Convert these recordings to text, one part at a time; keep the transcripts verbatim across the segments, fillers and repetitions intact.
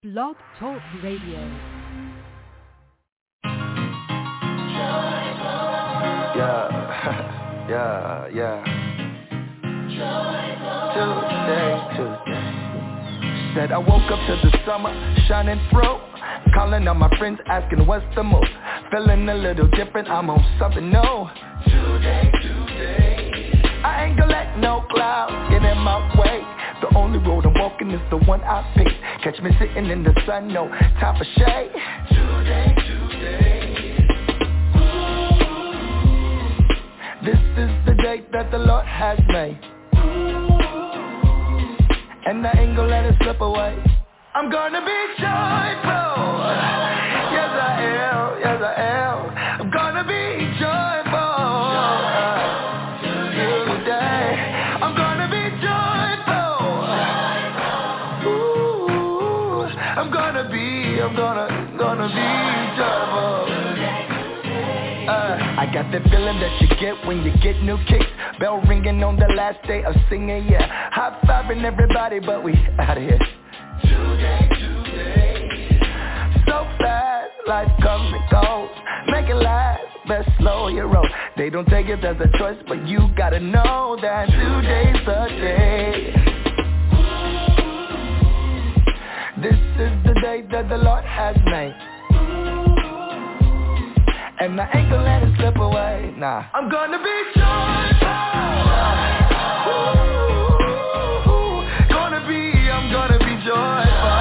Blog Talk Radio. Yeah, yeah, yeah. Tuesday, Tuesday. Said I woke up to the summer shining through. Calling on my friends asking what's the move. Feeling a little different, I'm on something new. Today, today. I ain't gonna let no clouds get in my way. The only road I'm walking is the one I pick. Catch me sitting in the sun, no time for shade. Today, today. This is the day that the Lord has made, and I ain't gonna let it slip away. I'm gonna be joyful. Yes I am, yes I am. I'm gonna be joyful today. I'm gonna be joyful. Ooh, I'm gonna be, I'm gonna, gonna be joyful. Uh, I got that feeling that you get when you get new kicks. Bell ringing on the last day of singing, yeah. High-fiving everybody, but we out of here. Today, today. So fast, life comes and goes. Make it last, best slow your roll. They don't take it as a choice, but you gotta know that today's the day. This is the day that the Lord has made, and I ain't gonna let it slip away, nah. I'm gonna be joyful. Ooh, gonna be, I'm gonna be joyful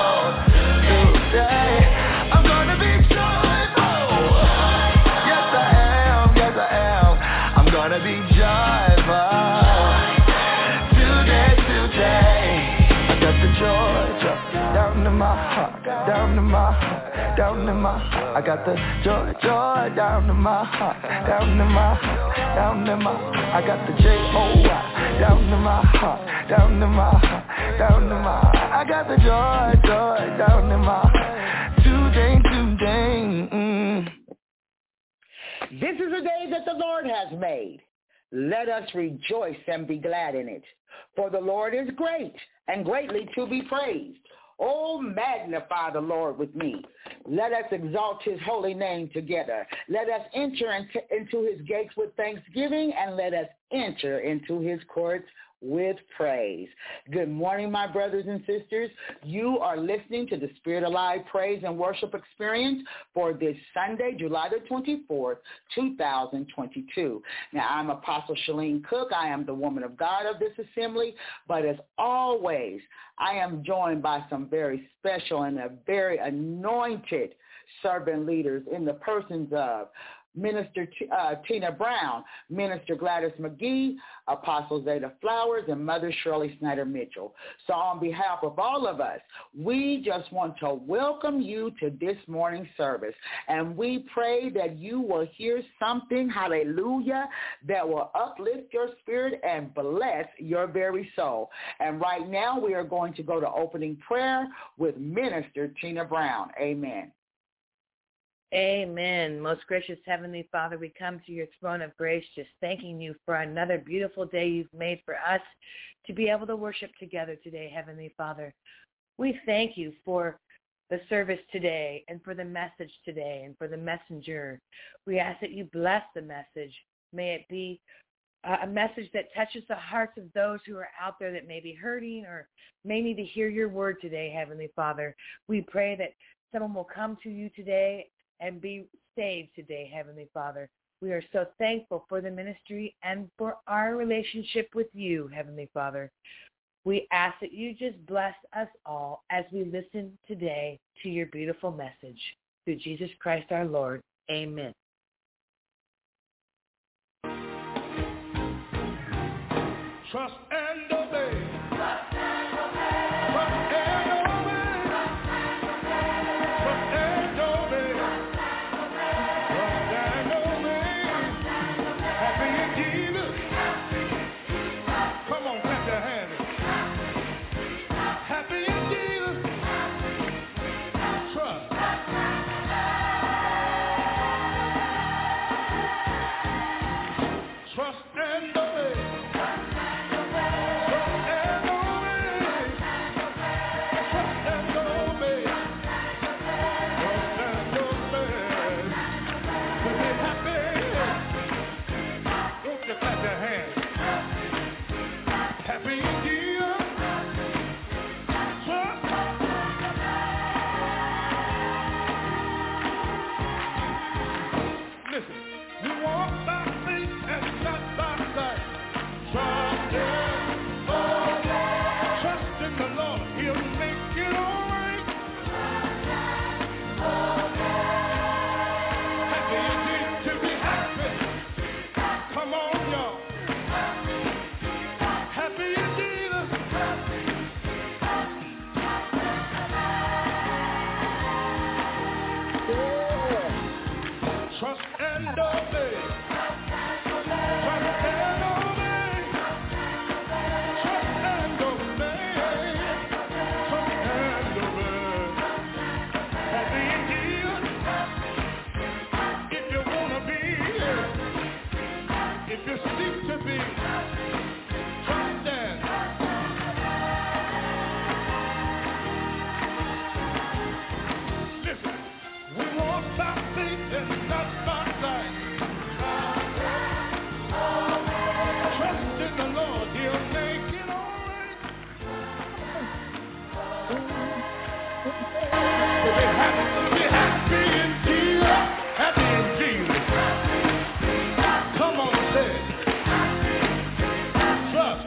today. I'm gonna be joyful. Yes I am, yes I am. I'm gonna be joyful today, today. I got the joy, joy down in my heart, down in my heart, down in my heart. I got the joy, joy down in my heart, down in my heart, down in my heart. I got the J O Y down in my heart, down in my heart, down in my heart. I got the joy, joy down in my heart. Today, today. Mm. This is a day that the Lord has made. Let us rejoice and be glad in it. For the Lord is great and greatly to be praised. Oh, magnify the Lord with me. Let us exalt his holy name together. Let us enter into, into his gates with thanksgiving, and let us enter into his courts with praise. Good morning, my brothers and sisters. You are listening to the Spirit Alive Praise and Worship Experience for this Sunday, July the twenty-fourth, two thousand twenty-two. Now, I'm Apostle Shalene Cook. I am the woman of God of this assembly, but as always, I am joined by some very special and a very anointed servant leaders in the persons of Minister T- uh, Tina Brown, Minister Gladys McGee, Apostle Zeta Flowers, and Mother Shirley Snyder Mitchell. So on behalf of all of us, we just want to welcome you to this morning's service. And we pray that you will hear something, hallelujah, that will uplift your spirit and bless your very soul. And right now we are going to go to opening prayer with Minister Tina Brown. Amen. Amen. Most gracious Heavenly Father, we come to your throne of grace just thanking you for another beautiful day you've made for us to be able to worship together today, Heavenly Father. We thank you for the service today and for the message today and for the messenger. We ask that you bless the message. May it be a message that touches the hearts of those who are out there that may be hurting or may need to hear your word today, Heavenly Father. We pray that someone will come to you today and be saved today, Heavenly Father. We are so thankful for the ministry and for our relationship with you, Heavenly Father. We ask that you just bless us all as we listen today to your beautiful message. Through Jesus Christ our Lord. Amen. Trust and obey. Trust and obey. Trust and Trust and obey. Trust and obey. Trust and obey. Trust and obey. Trust and obey. Trust and obey. Happy indeed if you want to be, if you seek to be. Trust and. Listen, we walk by faith and not by sight. Trust in the Lord, He'll make it all right. So be happy, be happy in Jesus, happy in Jesus. Come on, say it. Trust.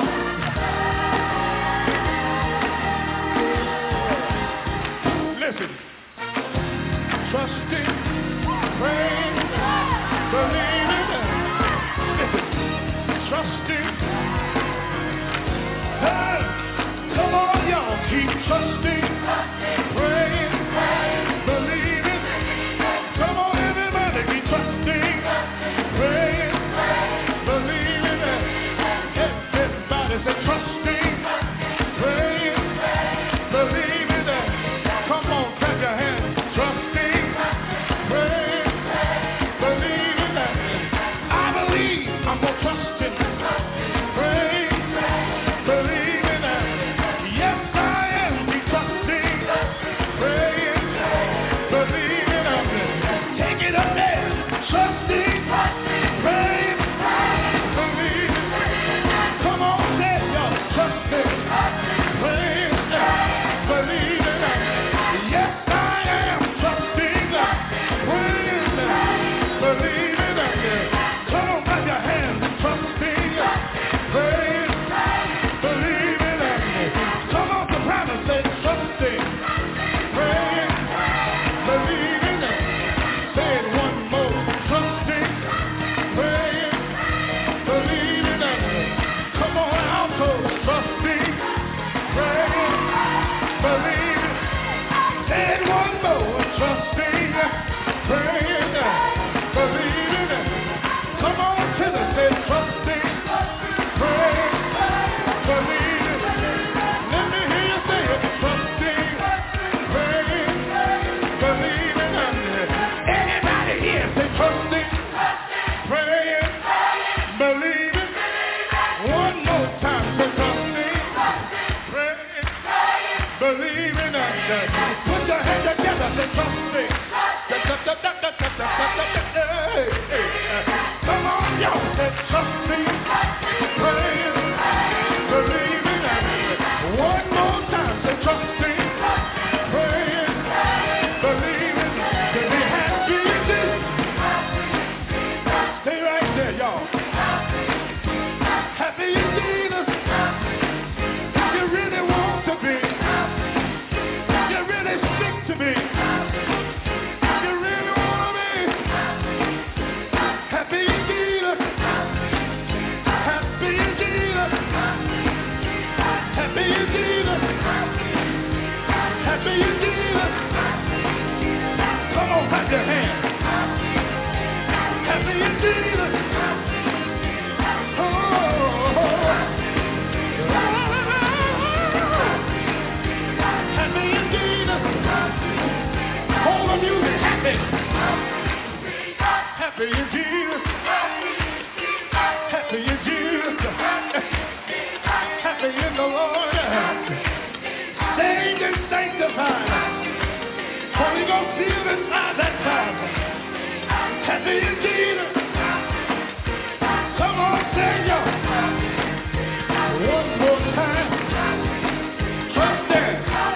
Listen. Trusting, praying, believing. Listen, trusting. Hey, come on, y'all, keep trusting, praying, believing. Come on, everybody, keep trusting, praying, believing. Everybody say trusting, praying, believing. Come on, clap your hands. Trusting, praying, believing. I believe I'm going to trust Him. Praying, believing. Yes, I am. Be trusting, praying, believing. Take it up there. Trusting, praying, believing. Come on, say it, y'all. Trusting, praying, believing. Yes, I am. Trusting, praying, believing. Come on, clap your hands. Trusting, praying, believing. Come on, soprano, say trusting, praying, believing. Say it one more. Trusting, praying, believing. Come on, alto. Trusting, praying, believing. Say it one more. Trusting, praying, believing. Come on, tenor, say trusting, praying, believing. Let me hear you say it. Trusting, praying, believing. Anybody here say trusting, praying, believing. One more time, say trusting, praying, believing. Put your hands together, say trusting. Hey, hey. Come on, y'all, say trusting, praying, believing. One more time, say trusting, praying, believing. To be happy in Jesus. Stay right there, y'all. Happy in Jesus. You really want to be. You really seek to be. You really want to be. Happy in Jesus. Happy in Jesus. Happy in Jesus. Happy in Jesus. Come on, clap your hands. Happy in Jesus. Oh, happy in Jesus. All of you be happy. Happy in Jesus. Happy in Jesus. Happy in the Lord. Saved and sanctified. Holy Ghost filled inside that time. Happy in Jesus. Come on, say y'all. One more time. Trust Him.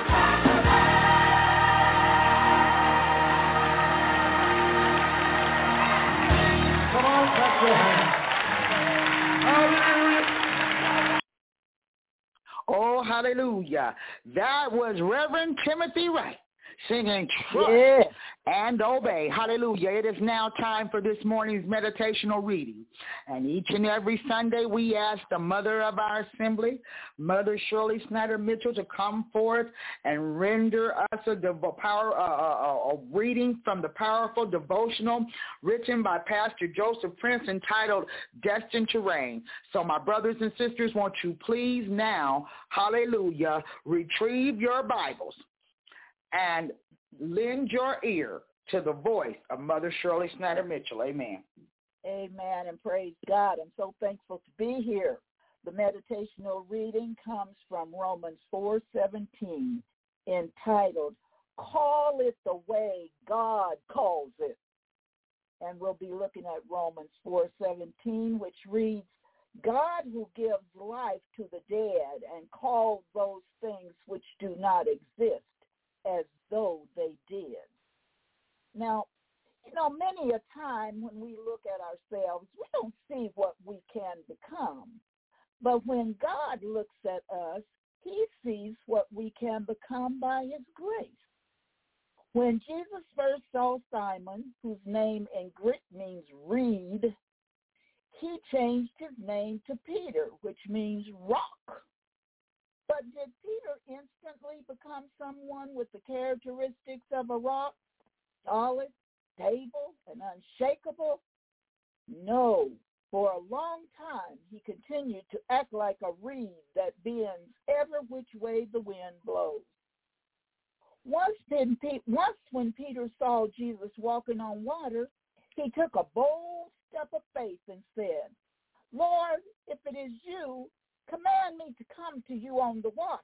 Come on, clap your hands. Hallelujah. Oh, hallelujah. That was Reverend Timothy Wright singing trust Yes. and obey. Hallelujah. It is now time for this morning's meditational reading. And each and every Sunday we ask the mother of our assembly, Mother Shirley Snyder Mitchell, to come forth and render us a, dev- power, uh, a, a reading from the powerful devotional written by Pastor Joseph Prince entitled Destined to Reign. So my brothers and sisters, won't you please now, hallelujah, retrieve your Bibles and lend your ear to the voice of Mother Shirley Snyder Mitchell. Amen. Amen, and praise God. I'm so thankful to be here. The meditational reading comes from Romans four seventeen, entitled, Call It the Way God Calls It. And we'll be looking at Romans four seventeen, which reads, God who gives life to the dead and calls those things which do not exist as though they did. Now, you know, many a time when we look at ourselves, we don't see what we can become. But when God looks at us, he sees what we can become by his grace. When Jesus first saw Simon, whose name in Greek means reed, he changed his name to Peter, which means rock. But did Peter instantly become someone with the characteristics of a rock, solid, stable, and unshakable? No. For a long time, he continued to act like a reed that bends ever which way the wind blows. Once, once when Peter saw Jesus walking on water, he took a bold step of faith and said, Lord, if it is you, command me to come to you on the water.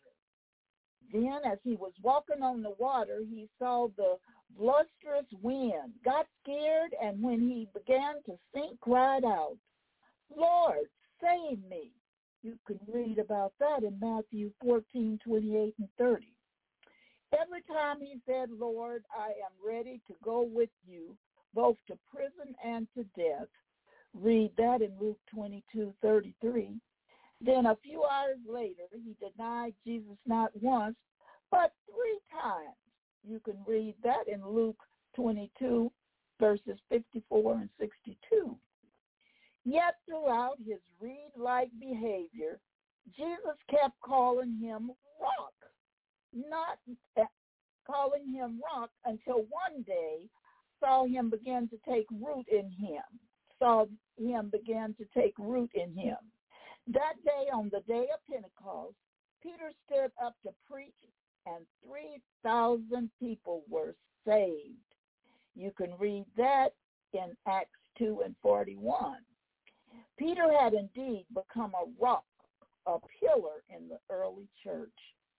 Then as he was walking on the water, he saw the blusterous wind, got scared, and when he began to sink, cried out, Lord, save me. You can read about that in Matthew fourteen, twenty-eight and thirty. Every time he said, Lord, I am ready to go with you, both to prison and to death. Read that in Luke twenty-two, thirty-three. Then a few hours later, he denied Jesus not once, but three times. You can read that in Luke twenty-two, verses fifty-four and sixty-two. Yet throughout his reed-like behavior, Jesus kept calling him rock, not calling him rock until one day saw him begin to take root in him, saw him begin to take root in him. That day, on the day of Pentecost, Peter stood up to preach, and three thousand people were saved. You can read that in Acts two and forty-one. Peter had indeed become a rock, a pillar in the early church.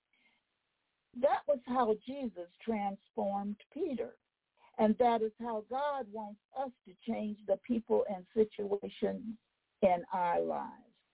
That was how Jesus transformed Peter, and that is how God wants us to change the people and situations in our lives.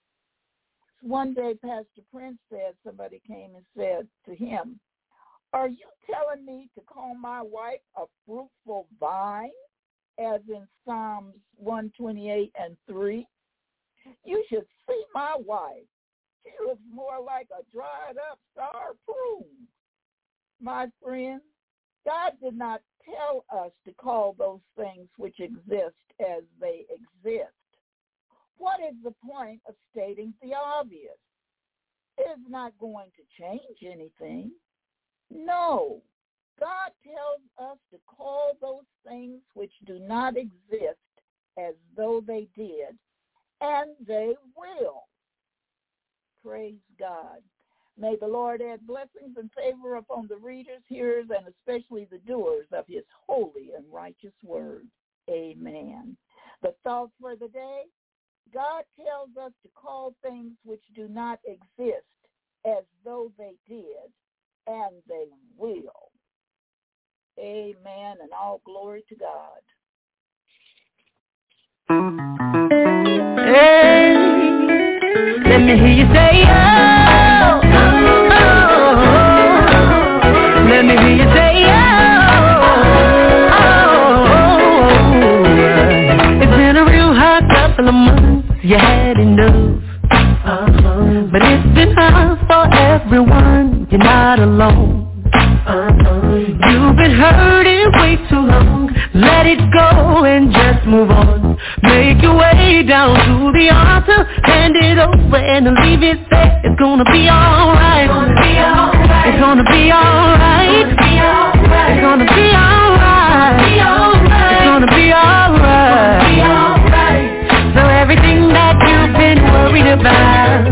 One day, Pastor Prince said, somebody came and said to him, are you telling me to call my wife a fruitful vine, as in Psalms one twenty-eight and three? You should see my wife. She looks more like a dried up sour prune. My friend, God did not tell us to call those things which exist as they exist. What is the point of stating the obvious? It is not going to change anything. No. God tells us to call those things which do not exist as though they did, and they will. Praise God. May the Lord add blessings and favor upon the readers, hearers, and especially the doers of his holy and righteous word. Amen. The thought for the day, God tells us to call things which do not exist as though they did, and they will. Amen, and all glory to God. Hey, let me hear you say, oh, oh, oh. Let me hear you say, oh, oh. It's been a real hard couple of months, you had enough, uh-huh. But it's been hard for everyone, you're not alone, uh-huh. You've been heard it way too long. Let it go and just move on. Make your way down to the altar, hand it over and leave it there. It's gonna be alright. It's gonna be alright. It's gonna be alright. It's gonna be alright. It's gonna be alright. So everything that you've been worried about,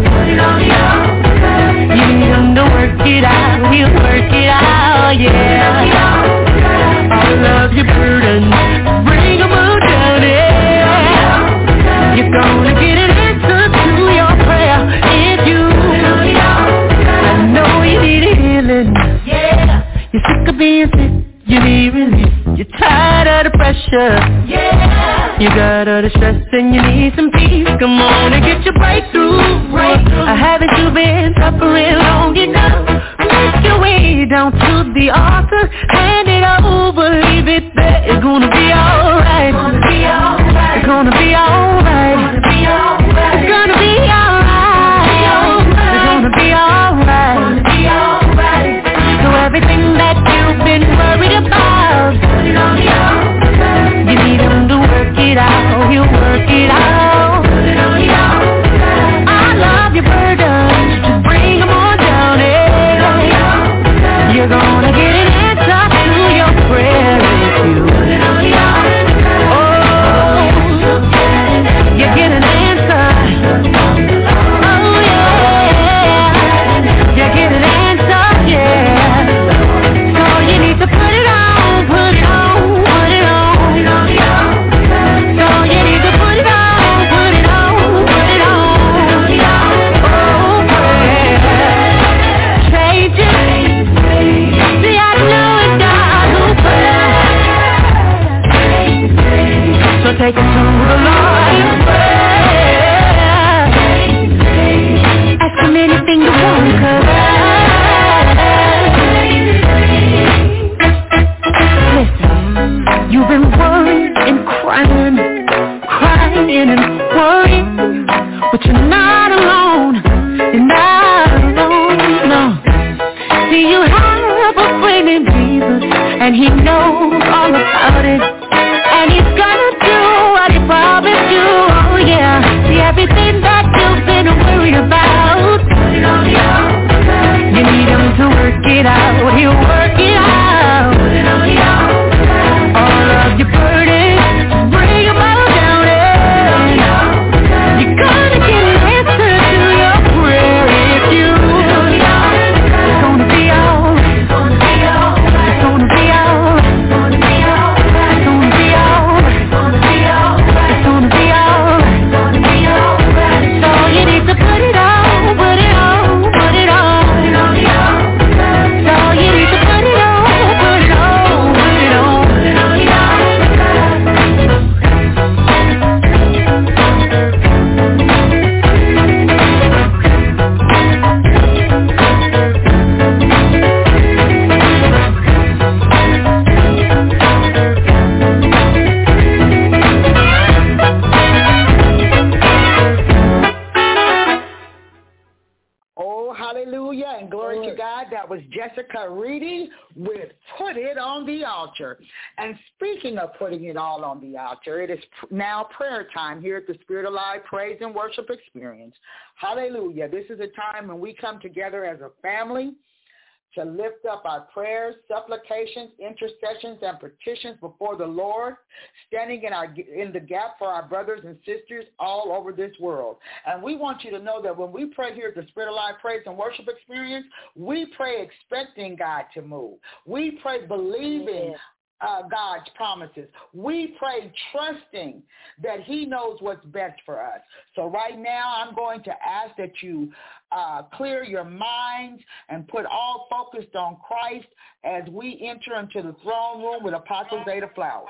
you need him to work it out. He'll work it out, yeah. All of your burdens, bring them all down, yeah. You're gonna get an answer to your prayer if you, I know you need a healing, yeah. You're sick of being sick, you need relief. You're tired of the pressure, yeah. You got all the stress and you need some peace. Come on and get your breakthrough, breakthrough. I haven't you been suffering long enough? Make your way down to the altar, hand it over, leave it there. It's gonna be alright. It's gonna be alright. It's gonna be alright. It's gonna be alright. It's gonna be alright. So everything that you've been worried about, you need him to work it out. He'll work it out. I love your burdens, just bring them on down, yeah. You're gonna get an answer to your prayer if you, oh, you get an answer. Oh yeah, you get an answer, yeah. So you need to put it on, put it on, put it on. So you need to put it on, put it on, put it on. Oh, prayer changes. See, I know it's God who prays. So take it to the Lord in prayer. Ask him anything you want, 'cause listen, you've been worried and crying, crying and worrying, but you're not alone, you're not alone, no. See, you have a friend in Jesus, and he knows all about it, and he's gonna do what he promised you, oh yeah. See, everything that you've been worried about, you need him to work it out, he'll work it out. All of your burdens, bring them all down, yeah. You're gonna get an answer to your prayer if you, it's gonna be alright. It's gonna be alright. It's gonna be alright. It's gonna be alright. It's gonna be alright. It's gonna be alright. It's gonna be alright. It's gonna be alright. So you need to put it on, put it on, put it on. So you need to put it on, put it on, put it on. Oh, hallelujah, and glory to God. That was Jessica Reedy with Put It on the Altar. And speaking of putting it all on the altar, it is now prayer time here at the Spirit Alive Praise and Worship Experience. Hallelujah. This is a time when we come together as a family to lift up our prayers, supplications, intercessions, and petitions before the Lord, standing in our in the gap for our brothers and sisters all over this world. And we want you to know that when we pray here at the Spirit Alive Praise and Worship Experience, we pray expecting God to move. We pray believing yeah. Uh, God's promises. We pray trusting that he knows what's best for us. So right now I'm going to ask that you uh, clear your minds and put all focused on Christ as we enter into the throne room with Apostle Zeta Flowers.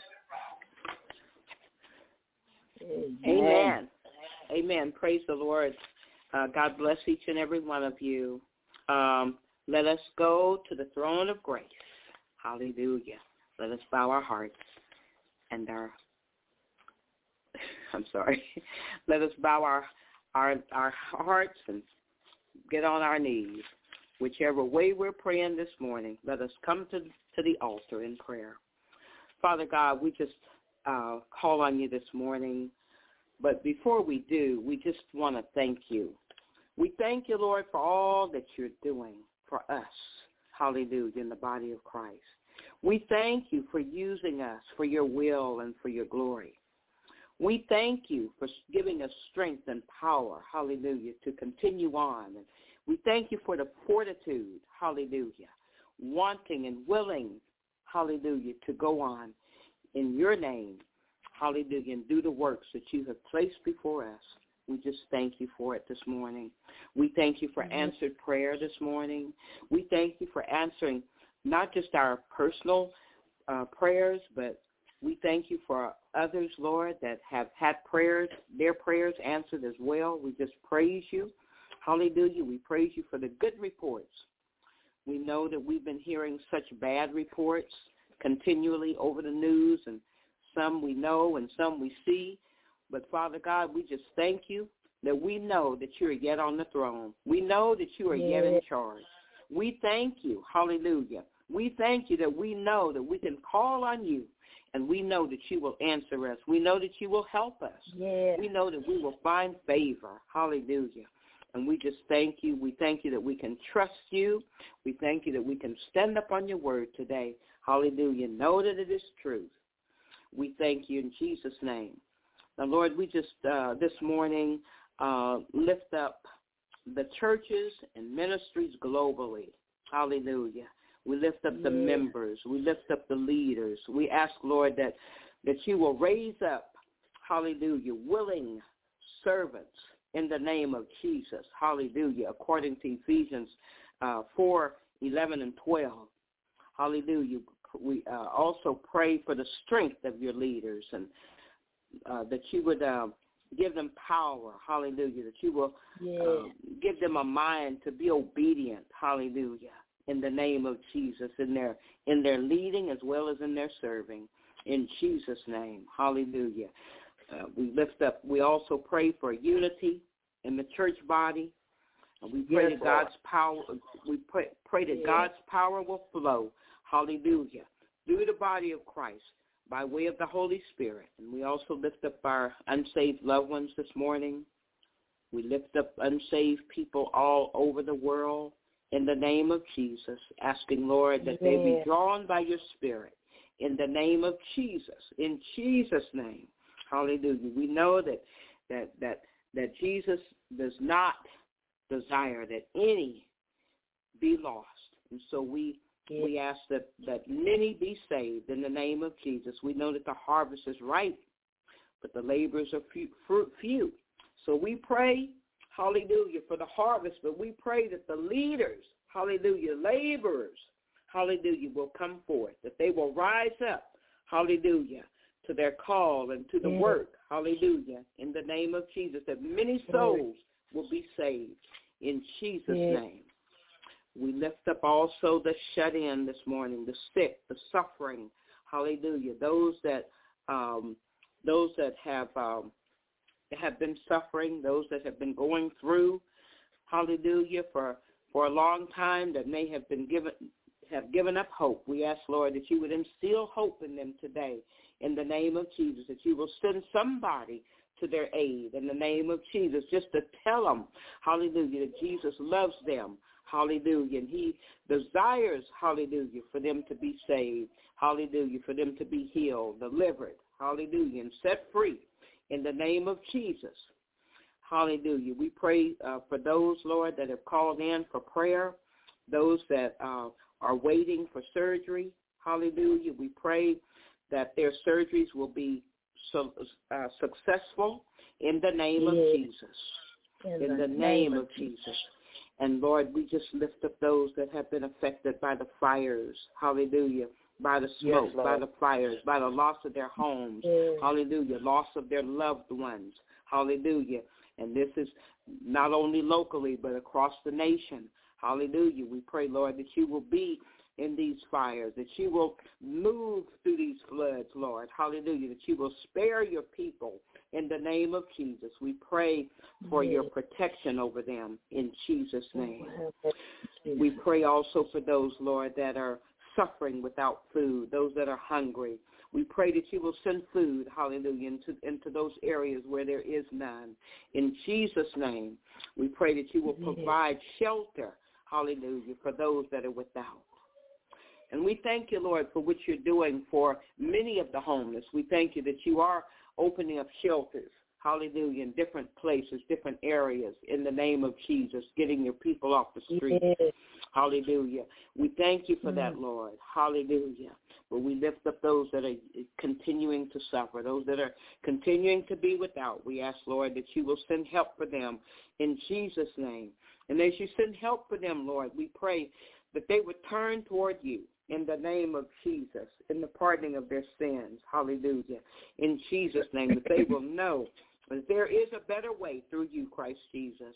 Amen. Amen. Praise the Lord. Uh, God bless each and every one of you. Um, let us go to the throne of grace. Hallelujah. Let us bow our hearts and our, I'm sorry, let us bow our, our, our hearts and get on our knees Whichever way we're praying this morning, let us come to, to the altar in prayer. Father God, we just uh, call on you this morning. But before we do, we just want to thank you. We thank you, Lord, for all that you're doing for us. Hallelujah, in the body of Christ. We thank you for using us for your will and for your glory. We thank you for giving us strength and power, hallelujah, to continue on. And we thank you for the fortitude, hallelujah, wanting and willing, hallelujah, to go on in your name, hallelujah, and do the works that you have placed before us. We just thank you for it this morning. We thank you for answered prayer this morning. We thank you for answering not just our personal uh, prayers, but we thank you for others, Lord, that have had prayers, their prayers answered as well. We just praise you. Hallelujah. We praise you for the good reports. We know that we've been hearing such bad reports continually over the news, and some we know and some we see. But, Father God, we just thank you that we know that you are yet on the throne. We know that you are yet in charge. We thank you. Hallelujah. We thank you that we know that we can call on you, and we know that you will answer us. We know that you will help us. Yeah. We know that we will find favor. Hallelujah. And we just thank you. We thank you that we can trust you. We thank you that we can stand up on your word today. Hallelujah. Know that it is truth. We thank you in Jesus' name. Now, Lord, we just uh, this morning uh, lift up the churches and ministries globally. Hallelujah. We lift up the yeah. members. We lift up the leaders. We ask, Lord, that, that you will raise up, hallelujah, willing servants in the name of Jesus. Hallelujah. According to Ephesians uh, four, eleven, and twelve. Hallelujah. We uh, also pray for the strength of your leaders, and uh, that you would uh, give them power. Hallelujah. That you will yeah. uh, give them a mind to be obedient. Hallelujah. In the name of Jesus, in their in their leading as well as in their serving. In Jesus' name. Hallelujah. Uh, we lift up, we also pray for unity in the church body. And we pray yes, that God's power, we pray, pray that yes. God's power will flow. Hallelujah. Through the body of Christ by way of the Holy Spirit. And we also lift up our unsaved loved ones this morning. We lift up unsaved people all over the world in the name of Jesus, asking, Lord, that yeah. they be drawn by your Spirit in the name of Jesus, in Jesus' name. Hallelujah. We know that that that that Jesus does not desire that any be lost. And so we yeah. we ask that, that many be saved in the name of Jesus. We know that the harvest is ripe, but the laborers are few. few. So we pray, hallelujah, for the harvest, but we pray that the leaders, hallelujah, laborers, hallelujah, will come forth, that they will rise up, hallelujah, to their call and to the yeah. work, hallelujah, in the name of Jesus, that many souls will be saved in Jesus' yeah. name. We lift up also the shut-in this morning, the sick, the suffering, hallelujah, those that um, those that have um, have been suffering, those that have been going through, hallelujah, for, for a long time, that may have been given have given up hope. We ask, Lord, that you would instill hope in them today in the name of Jesus, that you will send somebody to their aid in the name of Jesus, just to tell them, hallelujah, that Jesus loves them, hallelujah, and he desires, hallelujah, for them to be saved, hallelujah, for them to be healed, delivered, hallelujah, and set free in the name of Jesus. Hallelujah. We pray uh, for those, Lord, that have called in for prayer, those that uh, are waiting for surgery. Hallelujah. We pray that their surgeries will be so, uh, successful in the name yes. of Jesus. In, in the, the name, name of Jesus. Jesus. And, Lord, we just lift up those that have been affected by the fires. Hallelujah. By the smoke, yes, by the fires, by the loss of their homes. Yes. Hallelujah. Loss of their loved ones. Hallelujah. And this is not only locally, but across the nation. Hallelujah. We pray, Lord, that you will be in these fires, that you will move through these floods, Lord. Hallelujah, that you will spare your people in the name of Jesus. We pray for yes. your protection over them in Jesus' name. We pray also for those, Lord, that are suffering without food, those that are hungry. We pray that you will send food, hallelujah, into, into those areas where there is none. In Jesus' name, we pray that you will provide shelter, hallelujah, for those that are without. And we thank you, Lord, for what you're doing for many of the homeless. We thank you that you are opening up shelters, hallelujah, in different places, different areas, in the name of Jesus, getting your people off the street. Yes. Hallelujah. We thank you for mm. that, Lord. Hallelujah. But we lift up those that are continuing to suffer, those that are continuing to be without. We ask, Lord, that you will send help for them in Jesus' name. And as you send help for them, Lord, we pray that they would turn toward you in the name of Jesus, in the pardoning of their sins. Hallelujah. In Jesus' name, that they will know that there is a better way through you, Christ Jesus.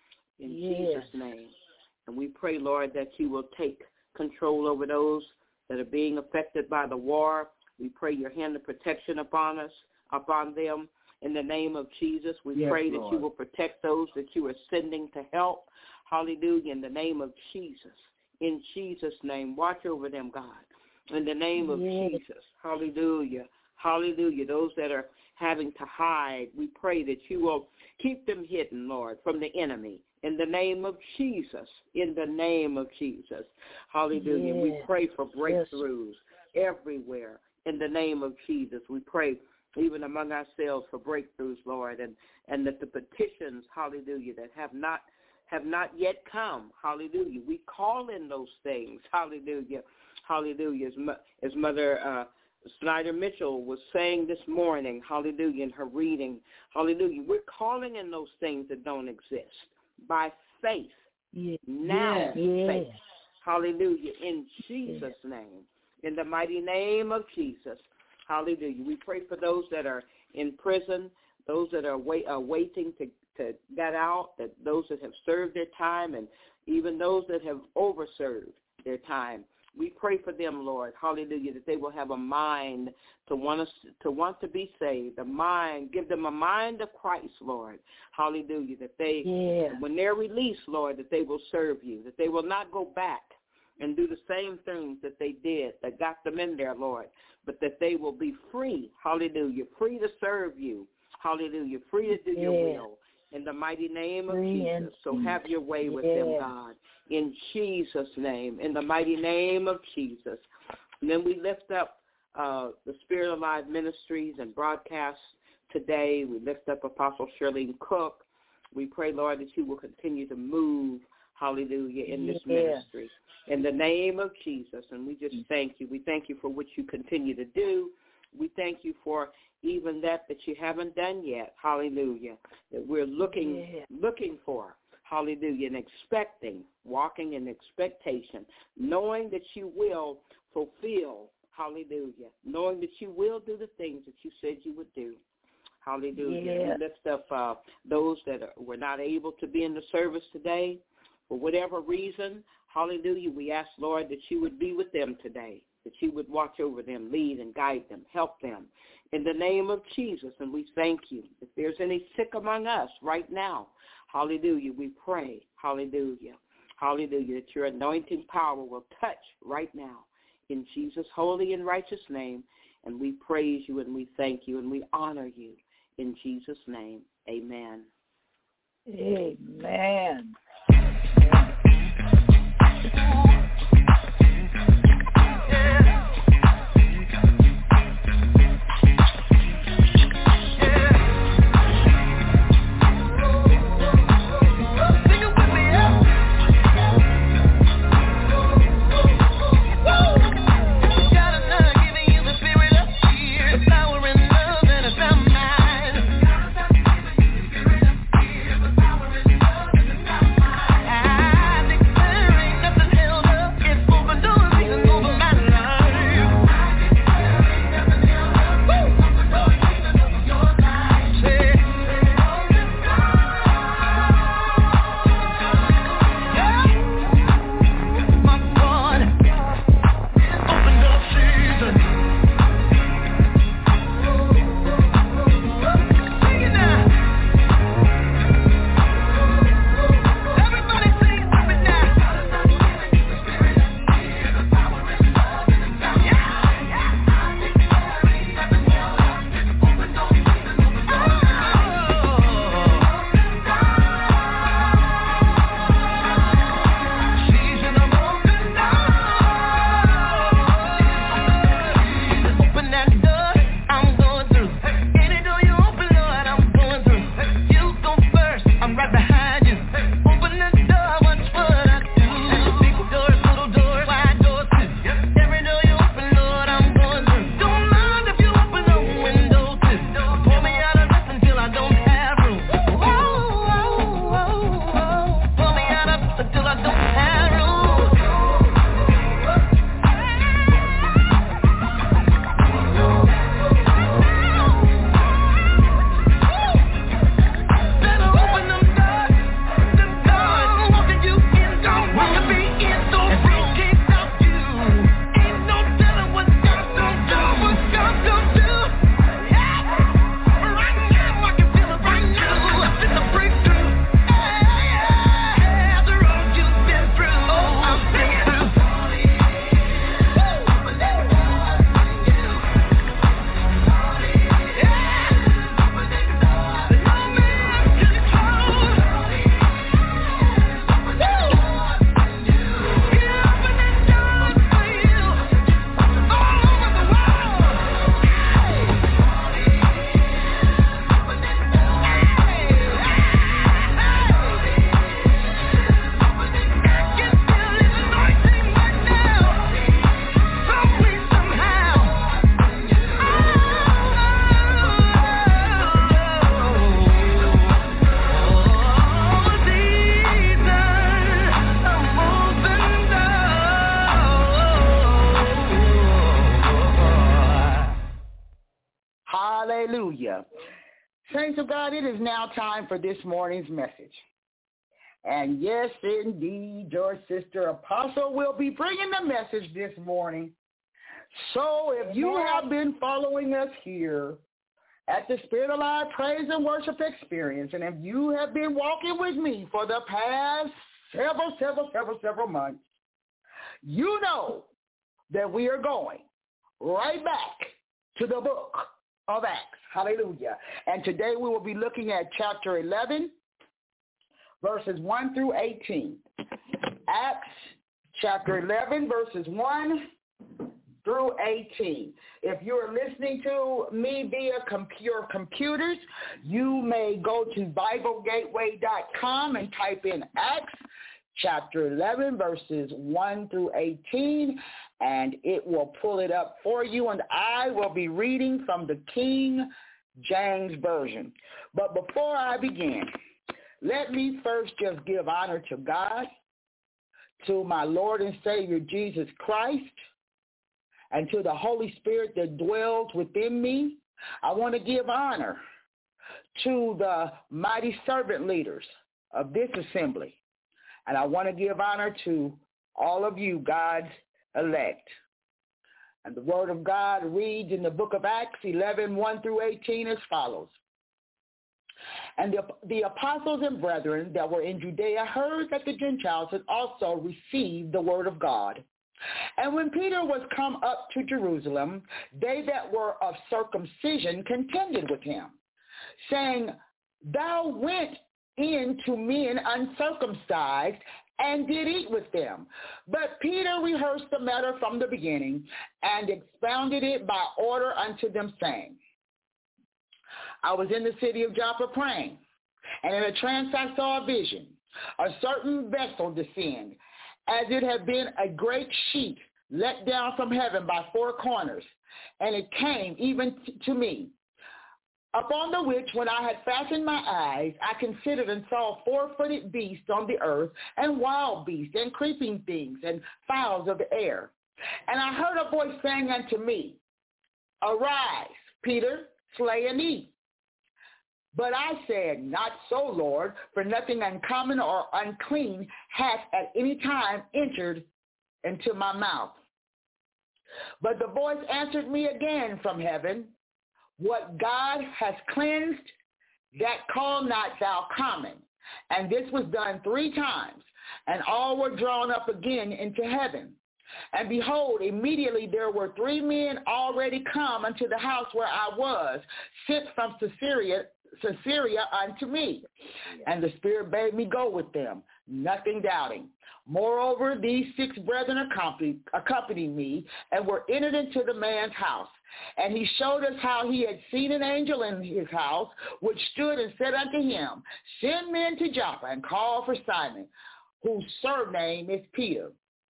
In yes. Jesus' name. And we pray, Lord, that you will take control over those that are being affected by the war. We pray your hand of protection upon us, upon them. In the name of Jesus, we yes, pray Lord. that you will protect those that you are sending to help. Hallelujah. In the name of Jesus. In Jesus' name, watch over them, God. In the name of yes. Jesus. Hallelujah. Hallelujah. Those that are having to hide, we pray that you will keep them hidden, Lord, from the enemy. In the name of Jesus, in the name of Jesus. Hallelujah. Yes. We pray for breakthroughs yes. everywhere. In the name of Jesus, we pray even among ourselves for breakthroughs, Lord, and, and that the petitions, hallelujah, that have not have not yet come, hallelujah. We call in those things, hallelujah, hallelujah. As, as Mother uh, Snyder Mitchell was saying this morning, hallelujah, in her reading, hallelujah, we're calling in those things that don't exist. By faith, yes. now yes. faith, hallelujah, in Jesus' yes. name, in the mighty name of Jesus, hallelujah. We pray for those that are in prison, those that are wait, uh, waiting to, to get out, that those that have served their time, and even those that have overserved their time. We pray for them, Lord, hallelujah, that they will have a mind to want us to want to be saved, a mind, give them a mind of Christ, Lord, hallelujah, that they, yeah. when they're released, Lord, that they will serve you, that they will not go back and do the same things that they did that got them in there, Lord, but that they will be free, hallelujah, free to serve you, hallelujah, free to do yeah. your will. In the mighty name of Jesus. So have your way with yeah. them, God. In Jesus' name. In the mighty name of Jesus. And then we lift up uh, the Spirit Alive Ministries and broadcasts today. We lift up Apostle Shirlene Cook. We pray, Lord, that you will continue to move, hallelujah, in this yeah. ministry. In the name of Jesus. And we just thank you. We thank you for what you continue to do. We thank you for even that that you haven't done yet, hallelujah, that we're looking yeah. looking for, hallelujah, and expecting, walking in expectation, knowing that you will fulfill, hallelujah, knowing that you will do the things that you said you would do, hallelujah. Yeah. We lift up uh, those that are, were not able to be in the service today for whatever reason, hallelujah. We ask, Lord, that you would be with them today, that you would watch over them, lead and guide them, help them in the name of Jesus. And we thank you. If there's any sick among us right now, hallelujah, we pray, hallelujah, hallelujah, that your anointing power will touch right now in Jesus' holy and righteous name. And we praise you and we thank you and we honor you in Jesus' name. Amen. Amen. I declare ain't nothing held up. Hallelujah. Saints of God, it is now time for this morning's message. And yes, indeed, your sister Apostle will be bringing the message this morning. So if you have been following us here at the Spirit Alive Praise and Worship Experience, and if you have been walking with me for the past several, several, several, several months, you know that we are going right back to the book of Acts. Hallelujah. And today we will be looking at chapter eleven, verses one through eighteen. Acts chapter eleven, verses one through eighteen. If you're listening to me via com- your computers, you may go to Bible Gateway dot com and type in Acts chapter eleven, verses one through eighteen, and it will pull it up for you, and I will be reading from the King James Version. But before I begin, let me first just give honor to God, to my Lord and Savior Jesus Christ, and to the Holy Spirit that dwells within me. I want to give honor to the mighty servant leaders of this assembly. And I want to give honor to all of you, God's elect. And the word of God reads in the book of Acts eleven, one through eighteen as follows. And the, the apostles and brethren that were in Judea heard that the Gentiles had also received the word of God. And when Peter was come up to Jerusalem, they that were of circumcision contended with him, saying, Thou went in to men uncircumcised, and did eat with them. But Peter rehearsed the matter from the beginning, and expounded it by order unto them, saying, I was in the city of Joppa praying, and in a trance I saw a vision, a certain vessel descend, as it had been a great sheet let down from heaven by four corners, and it came even t- to me. Upon the which, when I had fastened my eyes, I considered and saw four-footed beasts on the earth, and wild beasts, and creeping things, and fowls of the air. And I heard a voice saying unto me, Arise, Peter, slay and eat. But I said, Not so, Lord, for nothing uncommon or unclean hath at any time entered into my mouth. But the voice answered me again from heaven, What God has cleansed, that call not thou common. And this was done three times, and all were drawn up again into heaven. And behold, immediately there were three men already come unto the house where I was, sent from Caesarea, Caesarea unto me. And the Spirit bade me go with them, nothing doubting. Moreover, these six brethren accompanied, accompanied me, and were entered into the man's house. And he showed us how he had seen an angel in his house, which stood and said unto him, Send men to Joppa, and call for Simon, whose surname is Peter,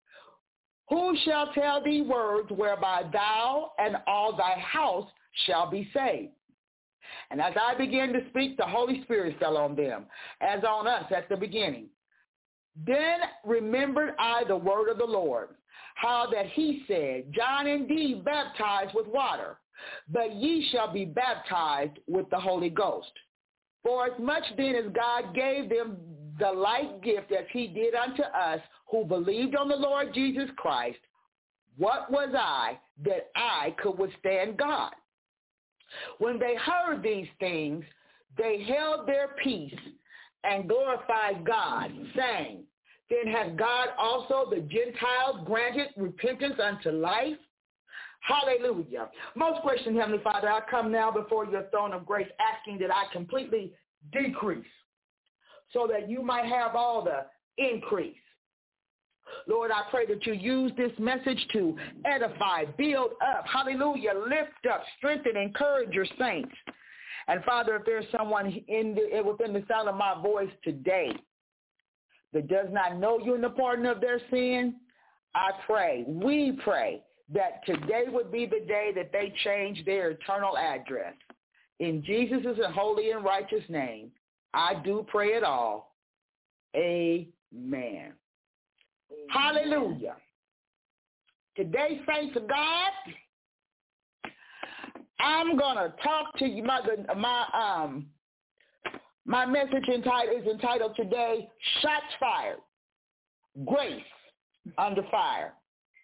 who shall tell thee words whereby thou and all thy house shall be saved. And as I began to speak, the Holy Spirit fell on them, as on us at the beginning. Then remembered I the word of the Lord, how that he said, John indeed baptized with water, but ye shall be baptized with the Holy Ghost. For as much then as God gave them the like gift as he did unto us who believed on the Lord Jesus Christ, what was I that I could withstand God? When they heard these things, they held their peace and glorified God, saying, Then hath God also the Gentiles granted repentance unto life? Hallelujah. Most gracious Heavenly Father, I come now before your throne of grace, asking that I completely decrease so that you might have all the increase. Lord, I pray that you use this message to edify, build up, hallelujah, lift up, strengthen, encourage your saints. And Father, if there's someone in the, within the sound of my voice today that does not know you in the pardon of their sin, I pray, we pray, that today would be the day that they change their eternal address. In Jesus' holy and righteous name, I do pray it all. Amen. Amen. Hallelujah. Today, saints of God, I'm going to talk to you. My, my, um, my message entitled, is entitled today, Shots Fired, Grace Under Fire.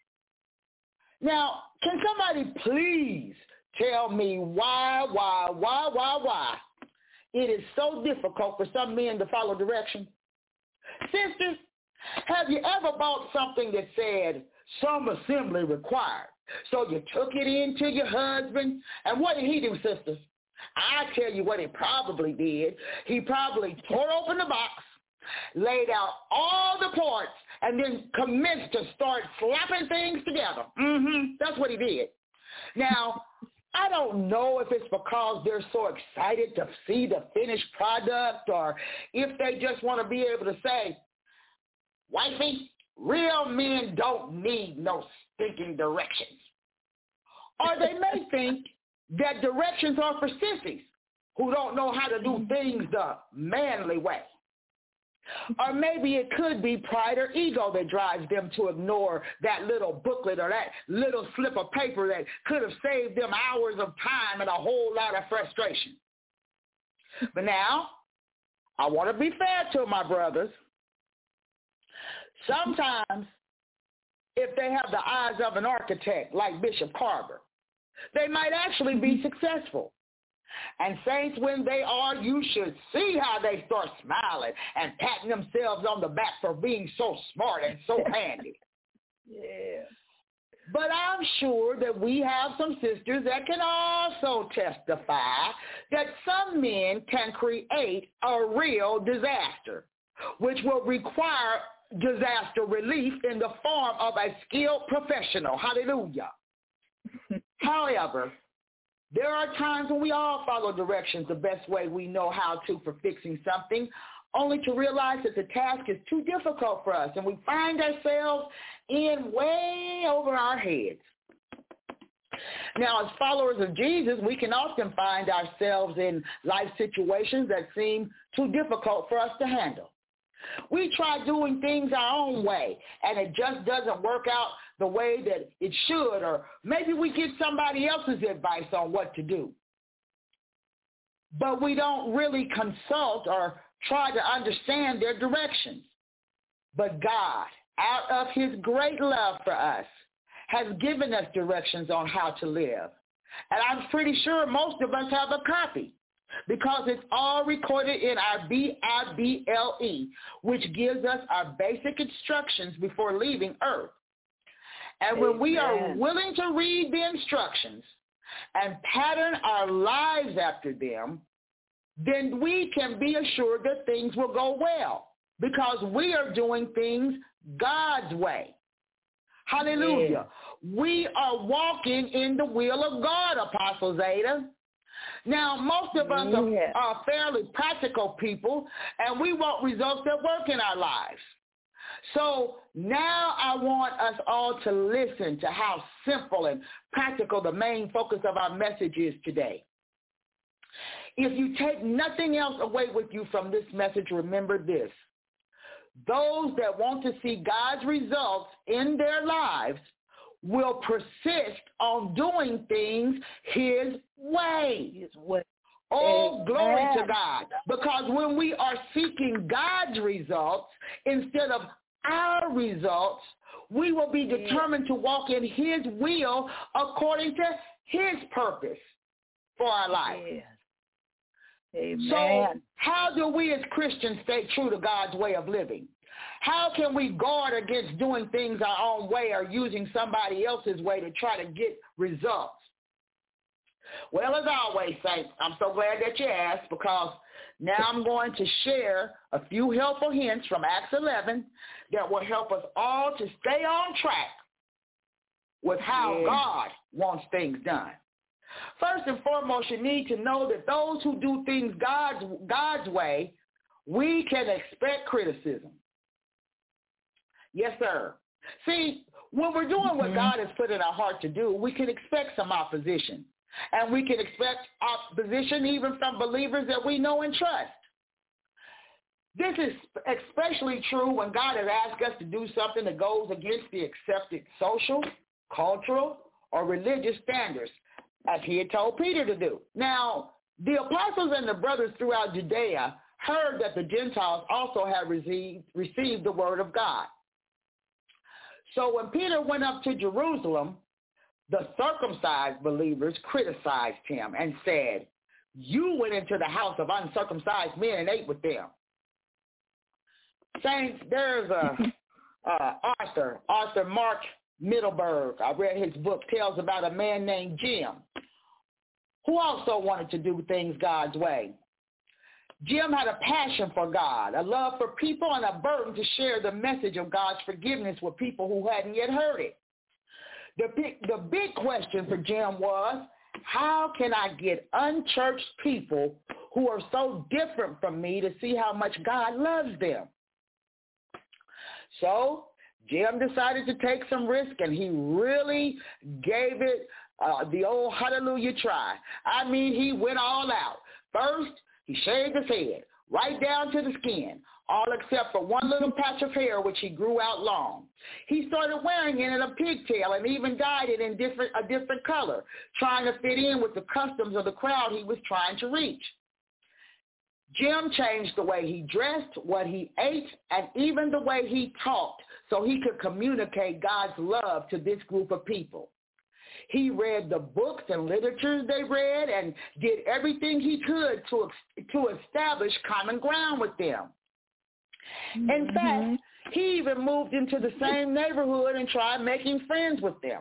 Now, can somebody please tell me why, why, why, why, why it is so difficult for some men to follow direction? Sisters, have you ever bought something that said some assembly required? So you took it in to your husband, and what did he do, sisters? I tell you what he probably did. He probably tore open the box, laid out all the parts, and then commenced to start slapping things together. Mm-hmm. That's what he did. Now, I don't know if it's because they're so excited to see the finished product or if they just want to be able to say, wifey, real men don't need no stinking directions. Or they may think that directions are for sissies who don't know how to do things the manly way. Or maybe it could be pride or ego that drives them to ignore that little booklet or that little slip of paper that could have saved them hours of time and a whole lot of frustration. But now, I want to be fair to my brothers. Sometimes, if they have the eyes of an architect like Bishop Carver, they might actually be successful. And saints, when they are, you should see how they start smiling and patting themselves on the back for being so smart and so handy. Yeah. But I'm sure that we have some sisters that can also testify that some men can create a real disaster, which will require disaster relief in the form of a skilled professional. Hallelujah. However, there are times when we all follow directions the best way we know how to for fixing something, only to realize that the task is too difficult for us, and we find ourselves in way over our heads. Now, as followers of Jesus, we can often find ourselves in life situations that seem too difficult for us to handle. We try doing things our own way, and it just doesn't work out the way that it should, or maybe we get somebody else's advice on what to do. But we don't really consult or try to understand their directions. But God, out of his great love for us, has given us directions on how to live. And I'm pretty sure most of us have a copy, because it's all recorded in our B I B L E, which gives us our basic instructions before leaving Earth. And when we are willing to read the instructions and pattern our lives after them, then we can be assured that things will go well, because we are doing things God's way. Hallelujah. Yeah. We are walking in the will of God, Apostle Zeta. Now, most of us yeah. are, are fairly practical people, and we want results that work in our lives. So now I want us all to listen to how simple and practical the main focus of our message is today. If you take nothing else away with you from this message, remember this. Those that want to see God's results in their lives will persist on doing things his way. His way. Oh, glory to God. Because when we are seeking God's results instead of our results, we will be determined to walk in his will according to his purpose for our life. Yes. Amen. So how do we as Christians stay true to God's way of living? How can we guard against doing things our own way or using somebody else's way to try to get results? Well, as always, saints, I'm so glad that you asked, because now I'm going to share a few helpful hints from Acts eleven that will help us all to stay on track with how yeah. God wants things done. First and foremost, you need to know that those who do things God's, God's way, we can expect criticism. Yes, sir. See, when we're doing what mm-hmm. God has put in our heart to do, we can expect some opposition. And we can expect opposition even from believers that we know and trust. This is especially true when God has asked us to do something that goes against the accepted social, cultural, or religious standards. as he had told Peter to do. Now, the apostles and the brothers throughout Judea heard that the Gentiles also had received, received the word of God. So when Peter went up to Jerusalem, the circumcised believers criticized him and said, "You went into the house of uncircumcised men and ate with them." Saints, there's a uh, Arthur, Arthur Mark Middleburg. I read his book, tells about a man named Jim, who also wanted to do things God's way. Jim had a passion for God, a love for people, and a burden to share the message of God's forgiveness with people who hadn't yet heard it. The big, the big question for Jim was, how can I get unchurched people who are so different from me to see how much God loves them? So Jim decided to take some risk, and he really gave it uh, the old hallelujah try. I mean, he went all out. First, he shaved his head, right down to the skin, all except for one little patch of hair which he grew out long. He started wearing it in a pigtail and even dyed it in different, a different color, trying to fit in with the customs of the crowd he was trying to reach. Jim changed the way he dressed, what he ate, and even the way he talked so he could communicate God's love to this group of people. He read the books and literatures they read and did everything he could to, to establish common ground with them. Mm-hmm. In fact, he even moved into the same neighborhood and tried making friends with them.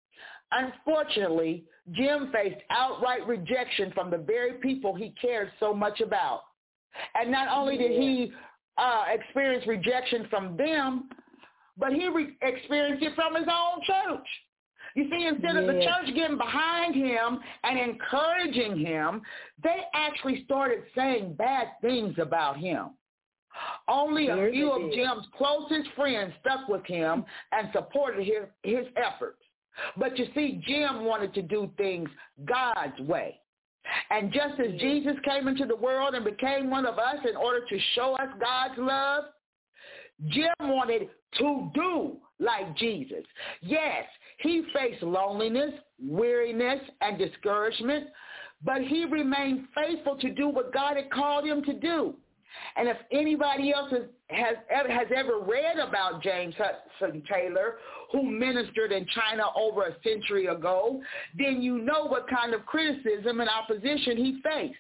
Unfortunately, Jim faced outright rejection from the very people he cared so much about. And not only did he uh, experience rejection from them, but he re- experienced it from his own church. You see, instead yeah. of the church getting behind him and encouraging him, they actually started saying bad things about him. Only a Sure few of Jim's closest friends stuck with him and supported his, his efforts. But you see, Jim wanted to do things God's way. And just as Jesus came into the world and became one of us in order to show us God's love, Jim wanted to do like Jesus. Yes, he faced loneliness, weariness, and discouragement, but he remained faithful to do what God had called him to do. And if anybody else has, has, has ever read about James Hudson Taylor, who ministered in China over a century ago, then you know what kind of criticism and opposition he faced.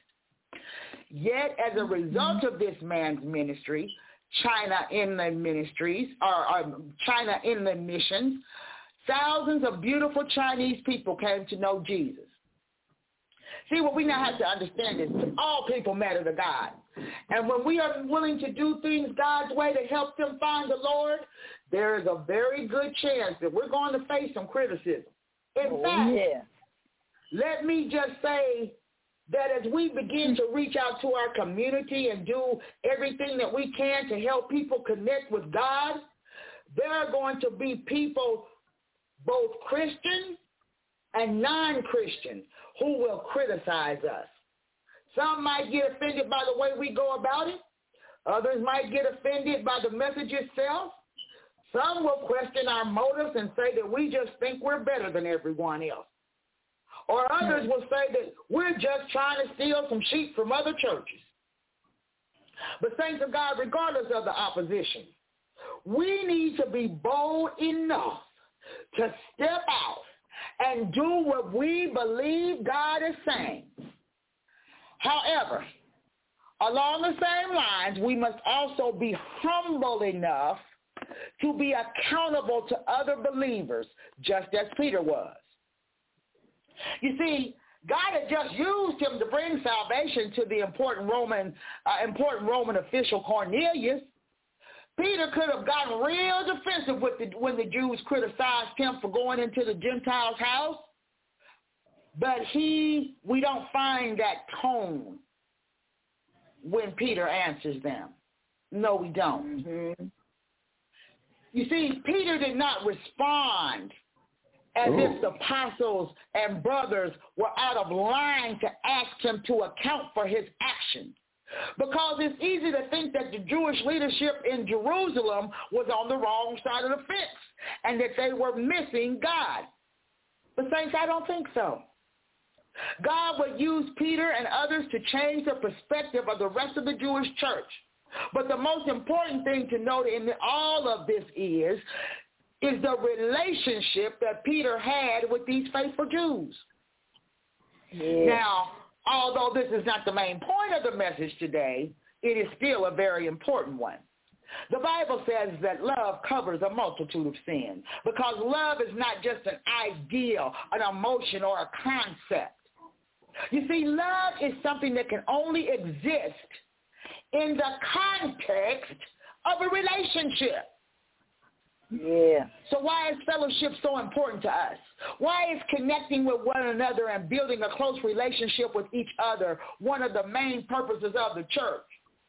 Yet, as a result of this man's ministry, China Inland Ministries, or, or China Inland Missions, thousands of beautiful Chinese people came to know Jesus. See, what we now have to understand is all people matter to God. And when we are willing to do things God's way to help them find the Lord, there is a very good chance that we're going to face some criticism. In oh, fact, yeah. let me just say that as we begin to reach out to our community and do everything that we can to help people connect with God, there are going to be people, both Christians and non-Christians, who will criticize us. Some might get offended by the way we go about it. Others might get offended by the message itself. Some will question our motives and say that we just think we're better than everyone else. Or others will say that we're just trying to steal some sheep from other churches. But saints of God, regardless of the opposition, we need to be bold enough to step out and do what we believe God is saying. However, along the same lines, we must also be humble enough to be accountable to other believers, just as Peter was. You see, God had just used him to bring salvation to the important Roman, uh, important Roman official Cornelius. Peter could have gotten real defensive with the, when the Jews criticized him for going into the Gentiles' house. But he, we don't find that tone when Peter answers them. No, we don't. Mm-hmm. You see, Peter did not respond as Ooh. if the apostles and brothers were out of line to ask him to account for his actions. Because it's easy to think that the Jewish leadership in Jerusalem was on the wrong side of the fence and that they were missing God. But saints, I don't think so. God would use Peter and others to change the perspective of the rest of the Jewish church. But the most important thing to note in all of this is, is the relationship that Peter had with these faithful Jews. Yeah. Now, although this is not the main point of the message today, it is still a very important one. The Bible says that love covers a multitude of sins, because love is not just an ideal, an emotion, or a concept. You see, love is something that can only exist in the context of a relationship. Yeah. So why is fellowship so important to us? Why is connecting with one another and building a close relationship with each other one of the main purposes of the church?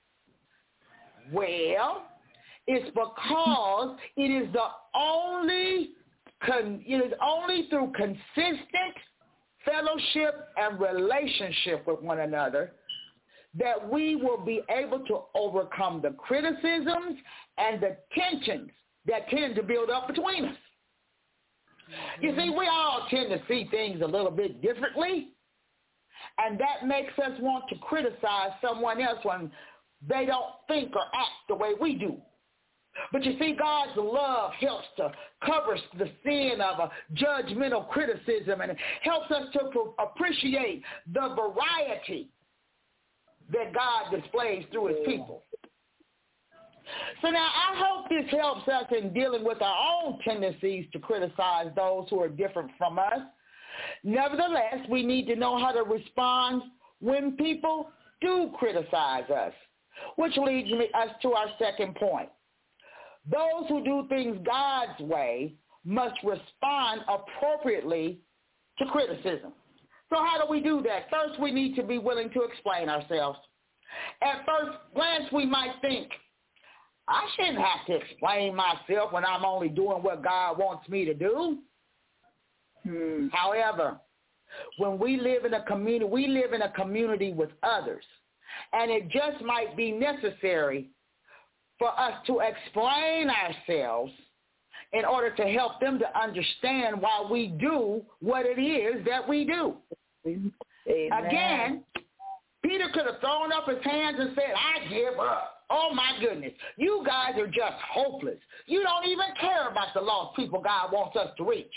Well, it's because it is the only, con, it is only through consistent fellowship and relationship with one another that we will be able to overcome the criticisms and the tensions that tend to build up between us. Mm-hmm. You see, we all tend to see things a little bit differently, and that makes us want to criticize someone else when they don't think or act the way we do. But you see, God's love helps to cover the sin of a judgmental criticism, and it helps us to appreciate the variety that God displays through his people. So now I hope this helps us in dealing with our own tendencies to criticize those who are different from us. Nevertheless, we need to know how to respond when people do criticize us, which leads me, us to our second point. Those who do things God's way must respond appropriately to criticism. So how do we do that? First, we need to be willing to explain ourselves. At first glance, we might think, I shouldn't have to explain myself when I'm only doing what God wants me to do. Hmm. However, when we live in a community, we live in a community with others, and it just might be necessary for us to explain ourselves in order to help them to understand why we do what it is that we do. Amen. Again, Peter could have thrown up his hands and said, I give up. Oh, my goodness. You guys are just hopeless. You don't even care about the lost people God wants us to reach.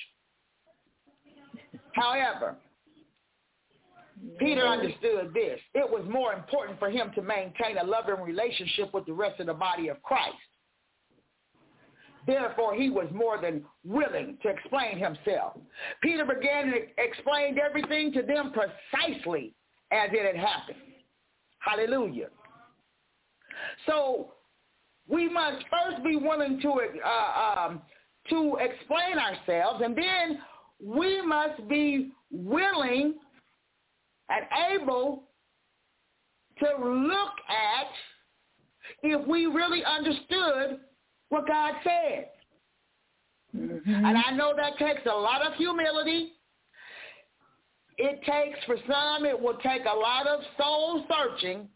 However, Peter understood this. It was more important for him to maintain a loving relationship with the rest of the body of Christ. Therefore, he was more than willing to explain himself. Peter began to explain everything to them precisely as it had happened. Hallelujah. So we must first be willing to uh, um, to explain ourselves, and then we must be willing and able to look at if we really understood what God said. Mm-hmm. And I know that takes a lot of humility. It takes, for some, it will take a lot of soul searching.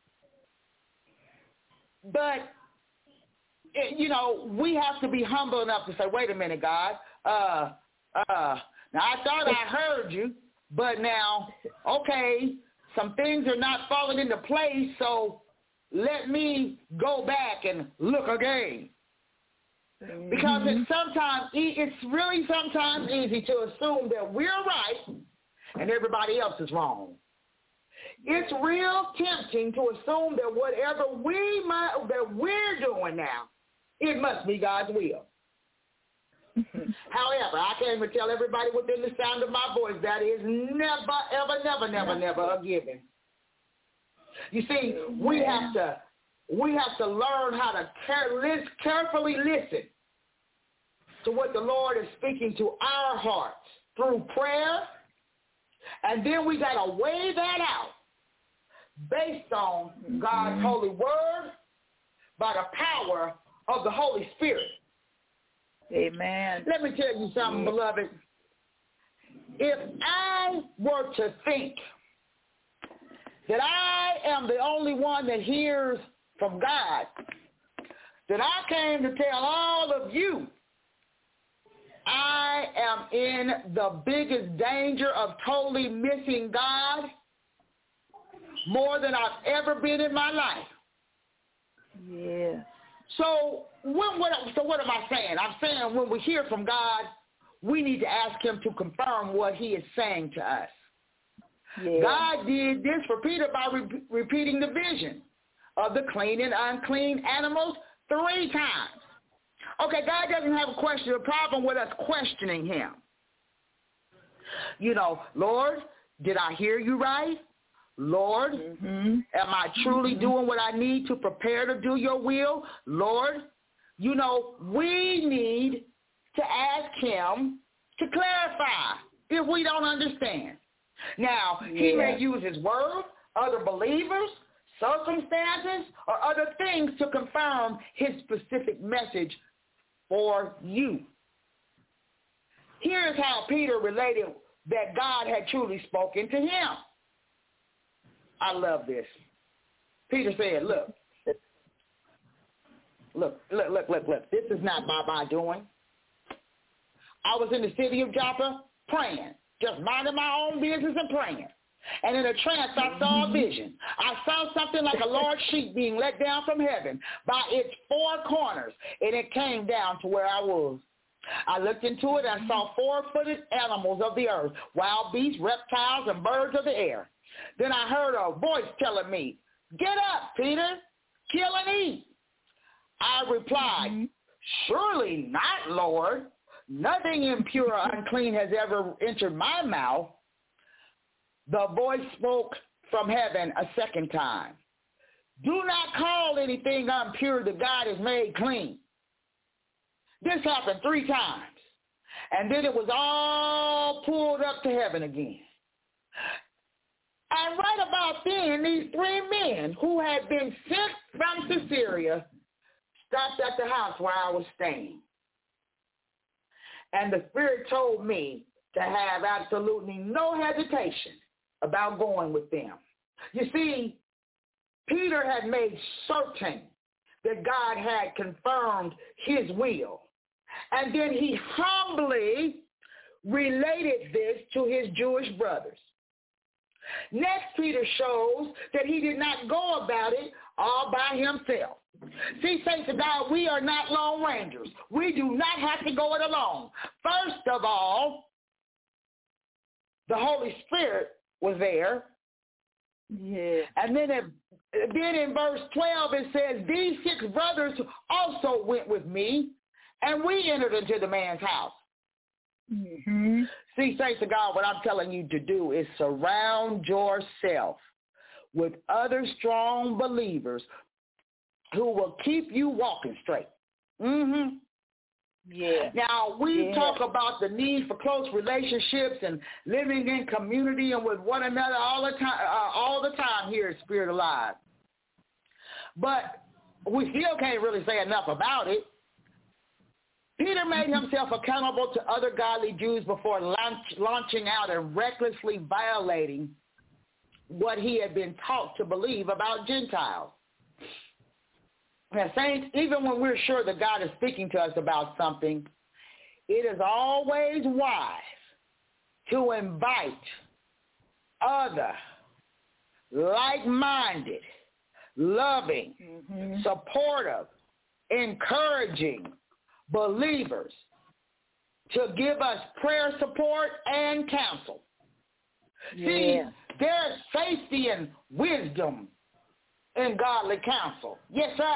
But, it, you know, we have to be humble enough to say, wait a minute, God. Uh, uh, now, I thought I heard you, but now, okay, some things are not falling into place, so let me go back and look again. Mm-hmm. Because it's sometimes, it's really sometimes easy to assume that we're right and everybody else is wrong. It's real tempting to assume that whatever we might, that we're doing now, it must be God's will. Mm-hmm. However, I can't even tell everybody within the sound of my voice that is never, ever, never, never, never a given. You see, we have to we have to learn how to care, carefully listen to what the Lord is speaking to our hearts through prayer, and then we got to weigh that out based on God's mm-hmm. holy word by the power of the Holy Spirit. Amen. Let me tell you something, yeah. beloved. If I were to think that I am the only one that hears from God, that I came to tell all of you, I am in the biggest danger of totally missing God more than I've ever been in my life. Yeah. So when, what, so what am I saying? I'm saying when we hear from God, we need to ask him to confirm what he is saying to us. Yeah. God did this for Peter by re- repeating the vision of the clean and unclean animals three times. Okay, God doesn't have a question, a problem with us questioning him. You know, Lord, did I hear you right? Lord, mm-hmm. am I truly mm-hmm. doing what I need to prepare to do your will? Lord, you know, we need to ask him to clarify if we don't understand. Now, yeah. he may use his word, other believers, circumstances, or other things to confirm his specific message for you. Here's how Peter related that God had truly spoken to him. I love this. Peter said, look, look, look, look, look, look. This is not by my doing. I was in the city of Joppa praying, just minding my own business and praying. And in a trance, I saw a vision. I saw something like a large sheet being let down from heaven by its four corners, and it came down to where I was. I looked into it and saw four-footed animals of the earth, wild beasts, reptiles, and birds of the air. Then I heard a voice telling me, get up, Peter, kill and eat. I replied, mm-hmm. surely not, Lord. Nothing impure or unclean has ever entered my mouth. The voice spoke from heaven a second time. Do not call anything impure that God has made clean. This happened three times. And then it was all pulled up to heaven again. And right about then, these three men who had been sent from Caesarea stopped at the house where I was staying. And the Spirit told me to have absolutely no hesitation about going with them. You see, Peter had made certain that God had confirmed his will. And then he humbly related this to his Jewish brothers. Next, Peter shows that he did not go about it all by himself. See, saints of God, we are not lone rangers. We do not have to go it alone. First of all, the Holy Spirit was there. Yeah. And then, it, then in verse twelve, it says, these six brothers also went with me, and we entered into the man's house. Mm-hmm. See, saints of God, what I'm telling you to do is surround yourself with other strong believers who will keep you walking straight. Mm-hmm. Yeah. Now, we yeah. talk about the need for close relationships and living in community and with one another all the time, uh, all the time here at Spirit Alive. But we still can't really say enough about it. Peter made himself accountable to other godly Jews before launch, launching out and recklessly violating what he had been taught to believe about Gentiles. Now, saints, even when we're sure that God is speaking to us about something, it is always wise to invite other like-minded, loving, mm-hmm. supportive, encouraging believers to give us prayer support and counsel. Yeah. See, there's safety and wisdom in godly counsel. Yes, sir.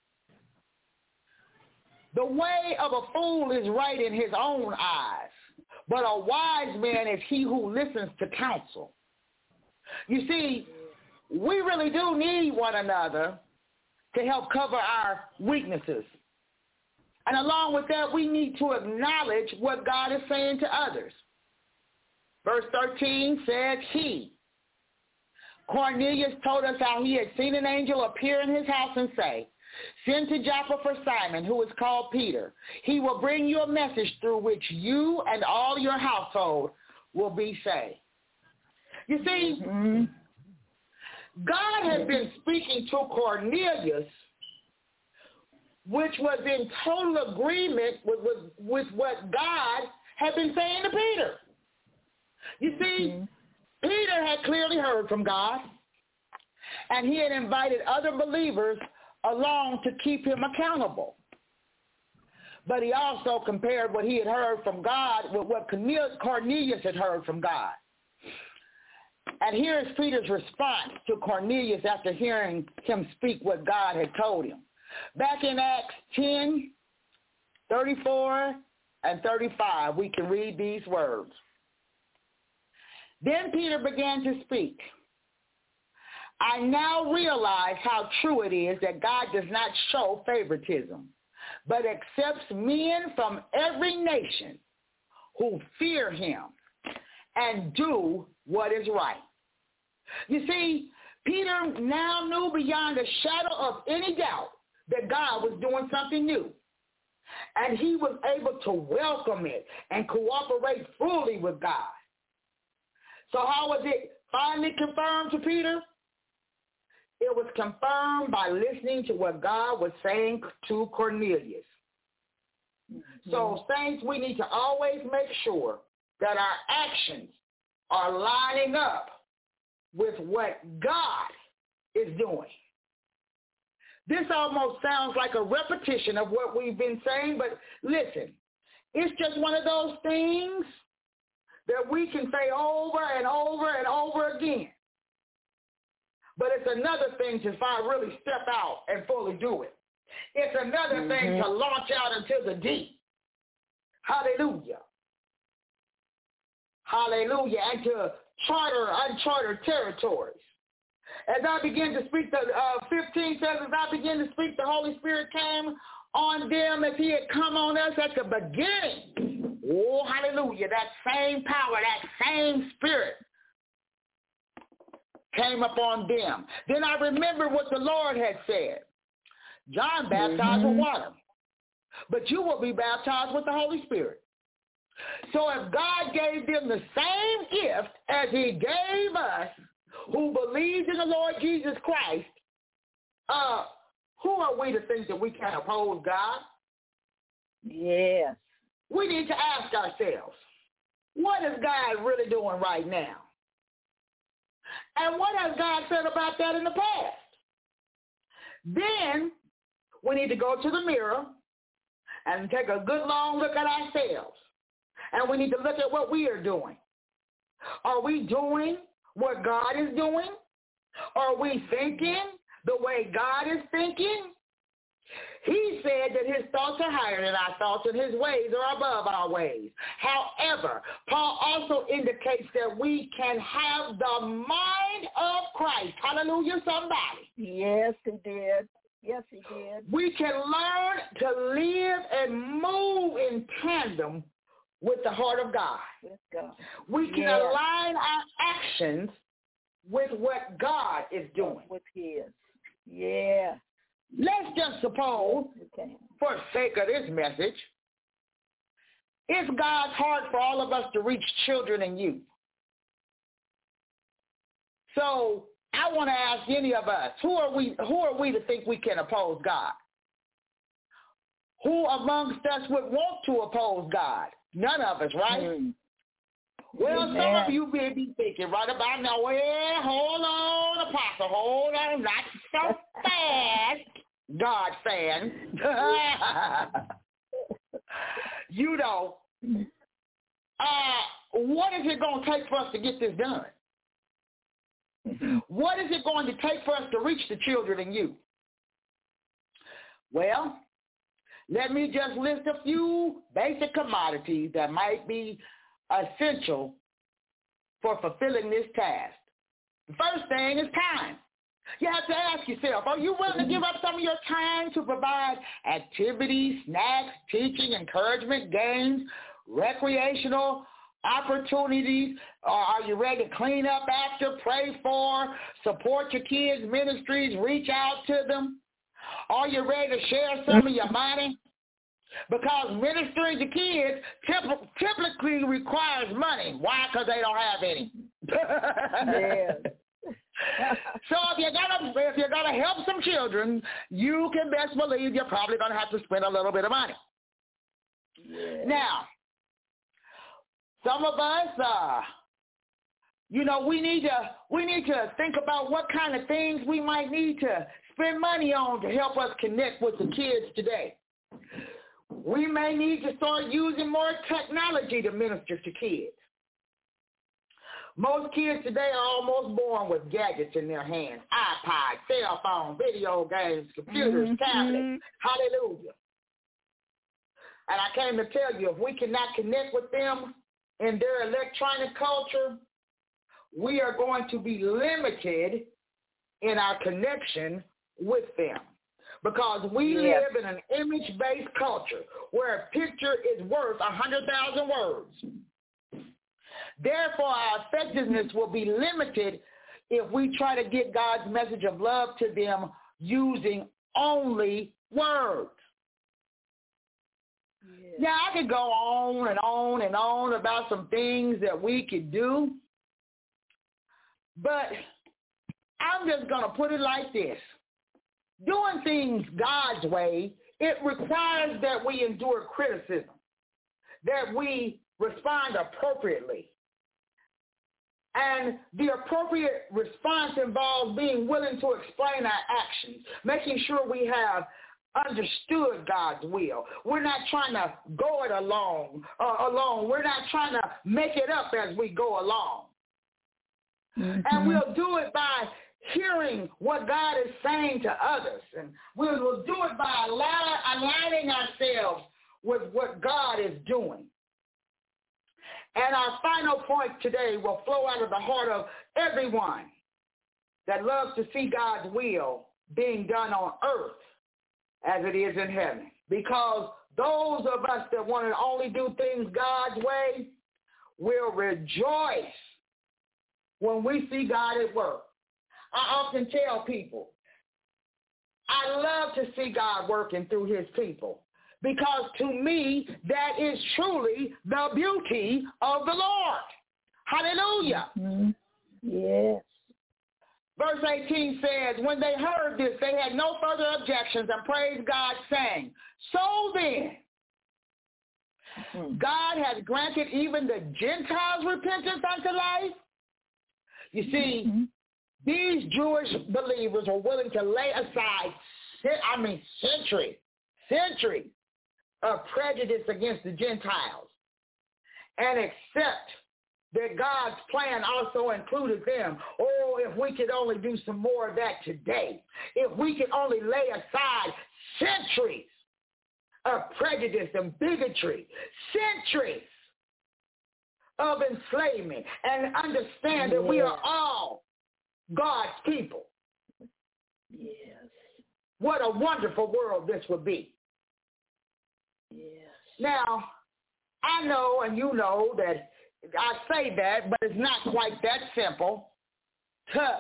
The way of a fool is right in his own eyes, but a wise man is he who listens to counsel. You see, we really do need one another to help cover our weaknesses. And along with that, we need to acknowledge what God is saying to others. Verse thirteen says, he, Cornelius, told us how he had seen an angel appear in his house and say, send to Joppa for Simon, who is called Peter. He will bring you a message through which you and all your household will be saved. You see, mm-hmm. God had been speaking to Cornelius which was in total agreement with, with, with what God had been saying to Peter. You see, mm-hmm. Peter had clearly heard from God, and he had invited other believers along to keep him accountable. But he also compared what he had heard from God with what Cornelius had heard from God. And here is Peter's response to Cornelius after hearing him speak what God had told him. Back in Acts ten, thirty-four, and thirty-five, we can read these words. Then Peter began to speak. I now realize how true it is that God does not show favoritism, but accepts men from every nation who fear him and do what is right. You see, Peter now knew beyond a shadow of any doubt that God was doing something new. And he was able to welcome it and cooperate fully with God. So how was it finally confirmed to Peter? It was confirmed by listening to what God was saying to Cornelius. Mm-hmm. So, saints, we need to always make sure that our actions are lining up with what God is doing. This almost sounds like a repetition of what we've been saying, but listen, it's just one of those things that we can say over and over and over again. But it's another thing to really step out and fully do it. It's another mm-hmm. thing to launch out into the deep. Hallelujah. Hallelujah. And to charter uncharted territories. As I begin to speak, the uh, fifteen says, as I begin to speak, the Holy Spirit came on them as he had come on us at the beginning. Oh, hallelujah. That same power, that same spirit came upon them. Then I remember what the Lord had said. John baptized mm-hmm. with water, but you will be baptized with the Holy Spirit. So if God gave them the same gift as he gave us, who believes in the Lord Jesus Christ, uh, who are we to think that we can oppose God? Yes. We need to ask ourselves, what is God really doing right now? And what has God said about that in the past? Then we need to go to the mirror and take a good long look at ourselves. And we need to look at what we are doing. Are we doing what God is doing? Are we thinking the way God is thinking? He said that his thoughts are higher than our thoughts and his ways are above our ways. However, Paul also indicates that we can have the mind of Christ. Hallelujah, somebody. Yes, he did. Yes, he did. We can learn to live and move in tandem with the heart of God. With God. We can yes. align our actions with what God is doing. With his. Yeah. Let's just suppose, okay. for the sake of this message, it's God's heart for all of us to reach children and youth. So I want to ask any of us, who are we who are we to think we can oppose God? Who amongst us would want to oppose God? None of us, right? Mm-hmm. Well, Amen. Some of you may be thinking right about now, well, hold on, Apostle, hold on, not so fast, God fan. You know, uh, what is it going to take for us to get this done? Mm-hmm. What is it going to take for us to reach the children and youth? Well, let me just list a few basic commodities that might be essential for fulfilling this task. The first thing is time. You have to ask yourself, are you willing to give up some of your time to provide activities, snacks, teaching, encouragement, games, recreational opportunities? Or are you ready to clean up after, pray for, support your kids' ministries, reach out to them? Are you ready to share some of your money? Because ministering to kids typically requires money. Why? Because they don't have any. Yes. So if you're gonna if you're gonna help some children, you can best believe you're probably gonna have to spend a little bit of money. Yeah. Now, some of us, uh, you know, we need to we need to think about what kind of things we might need to spend money on to help us connect with the kids today. We may need to start using more technology to minister to kids. Most kids today are almost born with gadgets in their hands, iPods, cell phone, video games, computers, mm-hmm. tablets. Hallelujah. And I came to tell you, if we cannot connect with them in their electronic culture, we are going to be limited in our connection with them. Because we yes. live in an image-based culture where a picture is worth one hundred thousand words. Therefore, our effectiveness will be limited if we try to get God's message of love to them using only words. Yes. Now, I could go on and on and on about some things that we could do, but I'm just going to put it like this. Doing things God's way, it requires that we endure criticism, that we respond appropriately. And the appropriate response involves being willing to explain our actions, making sure we have understood God's will. We're not trying to go it along, uh, alone. We're not trying to make it up as we go along. Mm-hmm. And we'll do it by hearing what God is saying to others. And we'll, we'll do it by aligning ourselves with what God is doing. And our final point today will flow out of the heart of everyone that loves to see God's will being done on earth as it is in heaven. Because those of us that want to only do things God's way will rejoice when we see God at work. I often tell people, I love to see God working through his people. Because to me, that is truly the beauty of the Lord. Hallelujah. Mm-hmm. Yes. Verse eighteen says, when they heard this, they had no further objections and praised God, saying, so then, mm-hmm. God has granted even the Gentiles repentance unto life. You see, mm-hmm. these Jewish believers are willing to lay aside, I mean, centuries, centuries of prejudice against the Gentiles and accept that God's plan also included them. Oh, if we could only do some more of that today. If we could only lay aside centuries of prejudice and bigotry, centuries of enslavement, and understand that we are all God's people. Yes. What a wonderful world this would be. Yes. Now, I know and you know that I say that, but it's not quite that simple to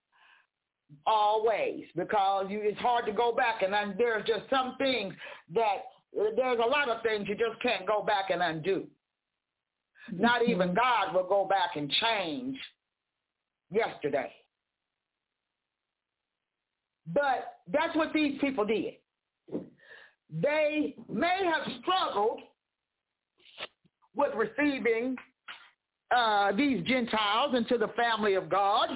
always, because you, it's hard to go back, and then there's just some things that, there's a lot of things you just can't go back and undo. Mm-hmm. Not even God will go back and change yesterday. But that's what these people did. They may have struggled with receiving uh, these Gentiles into the family of God,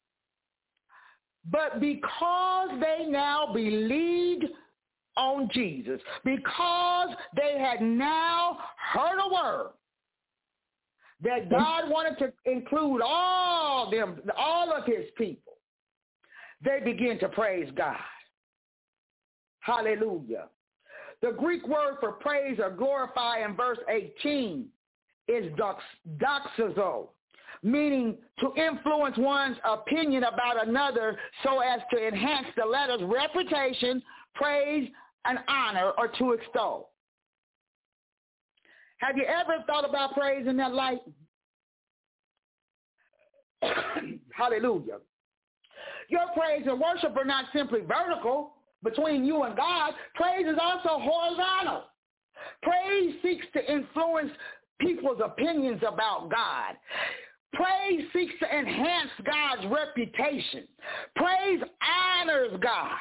but because they now believed on Jesus, because they had now heard a word that God wanted to include all them, all of his people, they began to praise God. Hallelujah. The Greek word for praise or glorify in verse eighteen is dox, doxazo, meaning to influence one's opinion about another so as to enhance the letter's reputation, praise, and honor, or to extol. Have you ever thought about praise in that light? Hallelujah. Your praise and worship are not simply vertical between you and God. Praise is also horizontal. Praise seeks to influence people's opinions about God. Praise seeks to enhance God's reputation. Praise honors God.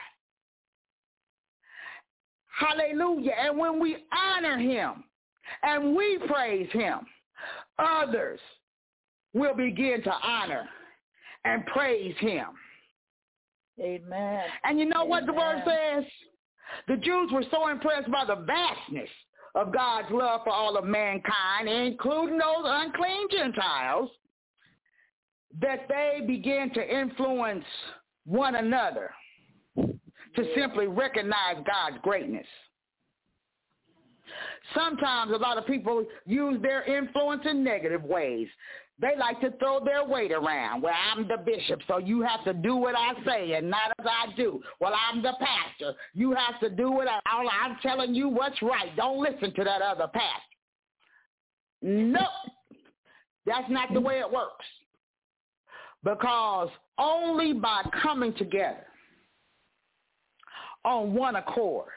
Hallelujah. And when we honor him and we praise him, others will begin to honor and praise him. Amen. And you know Amen. what the word says? The Jews were so impressed by the vastness of God's love for all of mankind, including those unclean Gentiles, that they began to influence one another to simply recognize God's greatness. Sometimes a lot of people use their influence in negative ways. They like to throw their weight around. Well, I'm the bishop, so you have to do what I say and not as I do. Well, I'm the pastor. You have to do what I, I'm telling you what's right. Don't listen to that other pastor. Nope. That's not the way it works. Because only by coming together on one accord,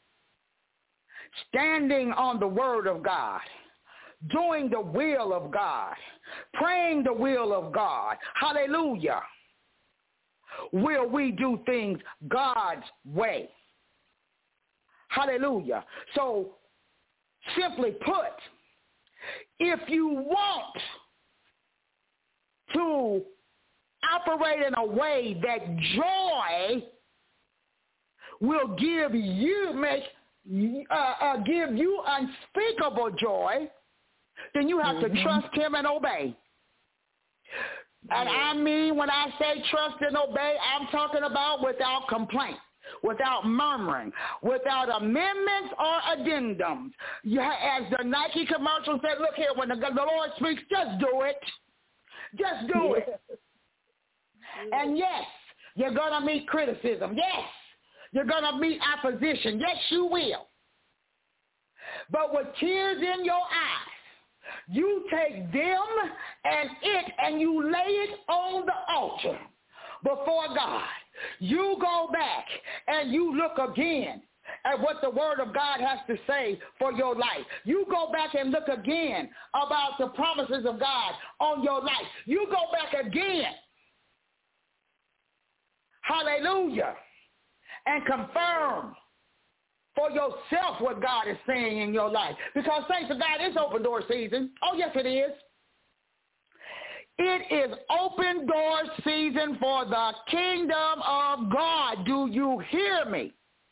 standing on the word of God, doing the will of God, praying the will of God, hallelujah, will we do things God's way. Hallelujah. So simply put, if you want to operate in a way that joy will give you, make, uh, uh, give you unspeakable joy, then you have mm-hmm. to trust him and obey. And I mean, when I say trust and obey, I'm talking about without complaint, without murmuring, without amendments or addendums. You, as the Nike commercial said, look here, when the, the Lord speaks, just do it. Just do yeah. it. And yes, you're going to meet criticism. Yes, you're going to meet opposition. Yes, you will. But with tears in your eyes, you take them and it and you lay it on the altar before God. You go back and you look again at what the word of God has to say for your life. You go back and look again about the promises of God on your life. You go back again. Hallelujah. And confirm for yourself what God is saying in your life. Because, saints of God, it's open door season. Oh, yes, it is. It is open door season for the kingdom of God. Do you hear me?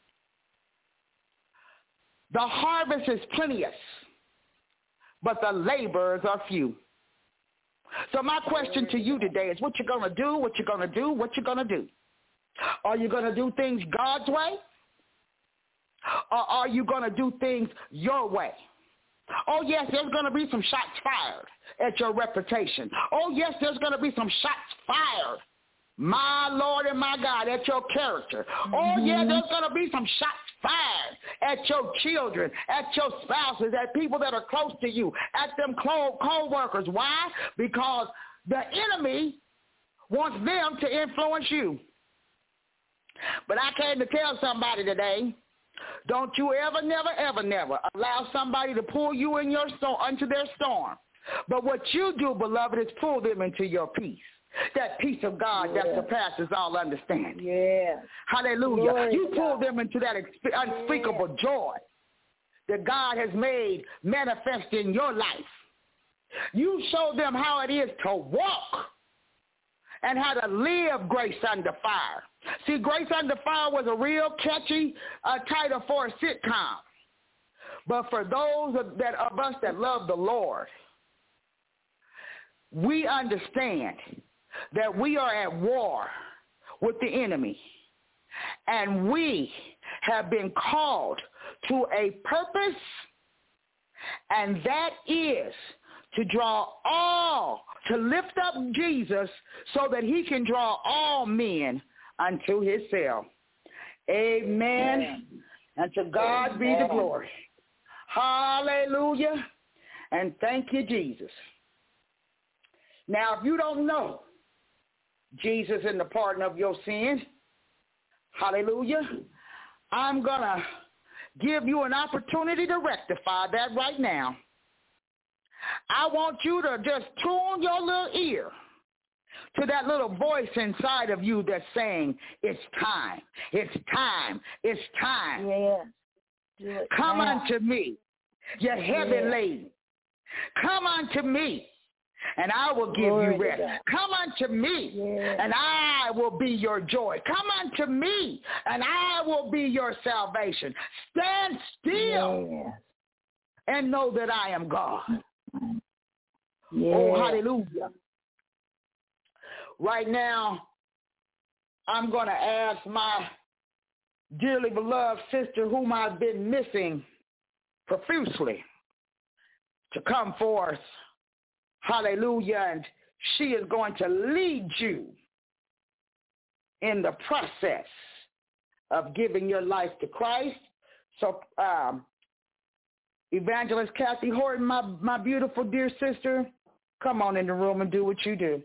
The harvest is plenteous, but the laborers are few. So my question to you today is what you're going to do, what you're going to do, what you're going to do. Are you going to do things God's way? Or are you going to do things your way? Oh, yes, there's going to be some shots fired at your reputation. Oh, yes, there's going to be some shots fired, my Lord and my God, at your character. Mm-hmm. Oh, yeah, there's going to be some shots fired at your children, at your spouses, at people that are close to you, at them co- co-workers. Why? Because the enemy wants them to influence you. But I came to tell somebody today, don't you ever, never, ever, never allow somebody to pull you in your storm, into their storm. But what you do, beloved, is pull them into your peace. That peace of God yeah. that surpasses all understanding. Yeah. Hallelujah. Glory you pull God. them into that unspeakable yeah. joy that God has made manifest in your life. You show them how it is to walk and how to live grace under fire. See, Grace Under Fire was a real catchy uh, title for a sitcom. But for those of, that, of us that love the Lord, we understand that we are at war with the enemy. And we have been called to a purpose, and that is to draw all, to lift up Jesus so that he can draw all men unto his self. Amen. Amen. And to God Amen. Be the glory. Hallelujah. And thank you, Jesus. Now, if you don't know Jesus and the pardon of your sins, hallelujah, I'm going to give you an opportunity to rectify that right now. I want you to just tune your little ear to that little voice inside of you that's saying, it's time, it's time, it's time. Yes. Do it Come now. unto me, you're heavy Yes. laden. Come unto me, and I will give Glory you to rest. God. Come unto me, Yes. and I will be your joy. Come unto me, and I will be your salvation. Stand still Yes. and know that I am God. Yes. Oh, hallelujah. Right now, I'm going to ask my dearly beloved sister, whom I've been missing profusely, to come forth. Hallelujah. And she is going to lead you in the process of giving your life to Christ. So, um, Evangelist Kathy Horton, my, my beautiful dear sister, come on in the room and do what you do.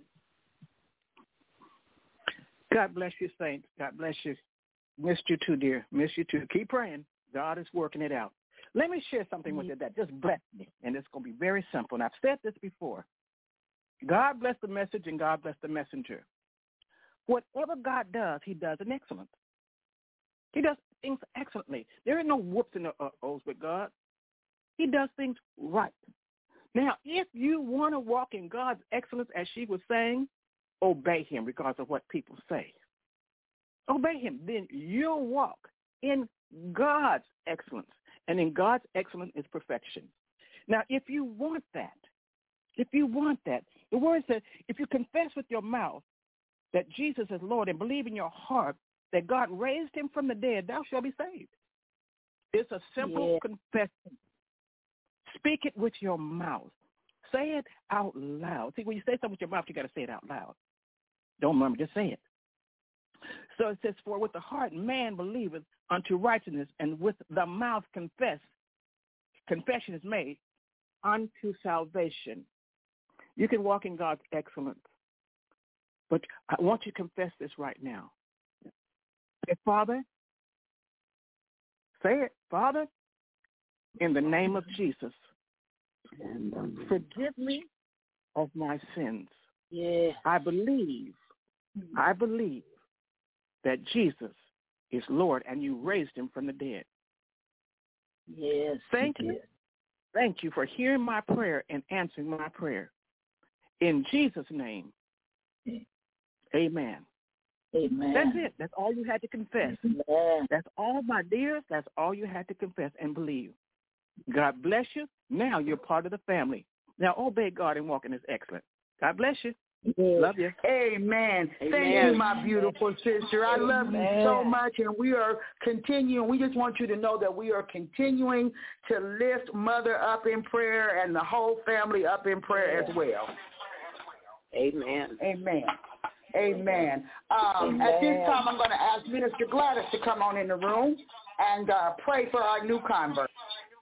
God bless you, saints. God bless you. Missed you too, dear. Missed you too. Keep praying. God is working it out. Let me share something with you that just blessed me, and it's going to be very simple. And I've said this before. God bless the message, and God bless the messenger. Whatever God does, he does in excellence. He does things excellently. There are no whoops and no uh-ohs with God. He does things right. Now, if you want to walk in God's excellence, as she was saying, obey him regardless of what people say. Obey him. Then you'll walk in God's excellence. And in God's excellence is perfection. Now, if you want that, if you want that, the word says, if you confess with your mouth that Jesus is Lord and believe in your heart that God raised him from the dead, thou shalt be saved. It's a simple Yeah. confession. Speak it with your mouth. Say it out loud. See, when you say something with your mouth, you got to say it out loud. Don't murmur, just say it. So it says, for with the heart man believeth unto righteousness, and with the mouth confess, confession is made unto salvation. You can walk in God's excellence. But I want you to confess this right now. Say, Father, say it, Father, in the name of Jesus, forgive me of my sins. Yeah. I believe, I believe that Jesus is Lord and you raised him from the dead. Yes. Thank you. Thank you for hearing my prayer and answering my prayer. In Jesus' name, amen. Amen. That's it. That's all you had to confess. Amen. That's all, my dears. That's all you had to confess and believe. God bless you. Now you're part of the family. Now obey God and walk in his excellence. God bless you. Yeah. Love you. Amen. Amen. Thank you, my beautiful sister. I love you so Amen. much, and we are continuing. We just want you to know that we are continuing to lift Mother up in prayer and the whole family up in prayer as well. Amen. Amen. Amen. Um, at this time, I'm going to ask Minister Gladys to come on in the room and uh, pray for our new convert.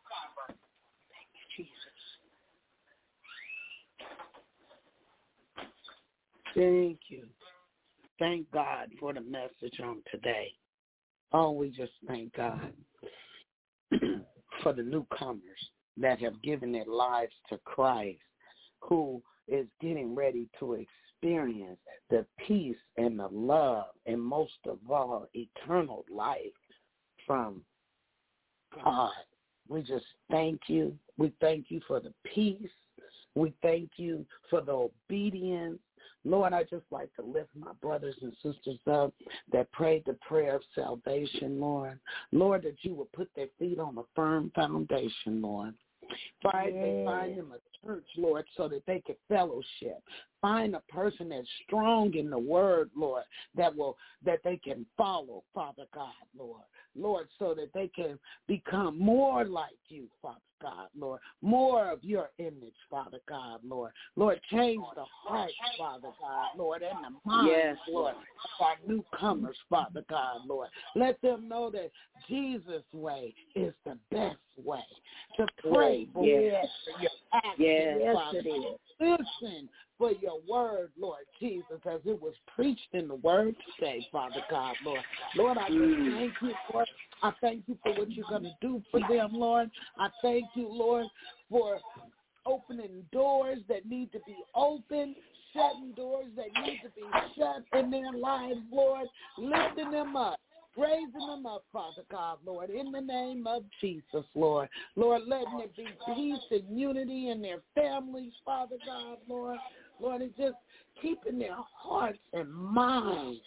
Thank you. Thank God for the message on today. Oh, we just thank God for the newcomers that have given their lives to Christ, who is getting ready to experience the peace and the love and most of all, eternal life from God. We just thank you. We thank you for the peace. We thank you for the obedience. Lord, I just like to lift my brothers and sisters up that prayed the prayer of salvation, Lord. Lord, that you will put their feet on a firm foundation, Lord. Find, Yeah. they find them a church, Lord, so that they can fellowship. Find a person that's strong in the word, Lord, that will that they can follow, Father God, Lord. Lord, so that they can become more like you, Father God, Lord. More of your image, Father God, Lord. Lord, change the hearts, Father God, Lord, and the minds, Yes. Lord, of our newcomers, Father God, Lord. Let them know that Jesus' way is the best way to pray for Yes. your actions, Yes. Father. Yes, it is. Listen for your word, Lord Jesus, as it was preached in the word today, Father God, Lord. Lord, I just Mm. thank you, Lord. I thank you for what you're going to do for them, Lord. I thank you, Lord, for opening doors that need to be opened, shutting doors that need to be shut in their lives, Lord, lifting them up, raising them up, Father God, Lord, in the name of Jesus, Lord. Lord, letting there be peace and unity in their families, Father God, Lord. Lord, and just keeping their hearts and minds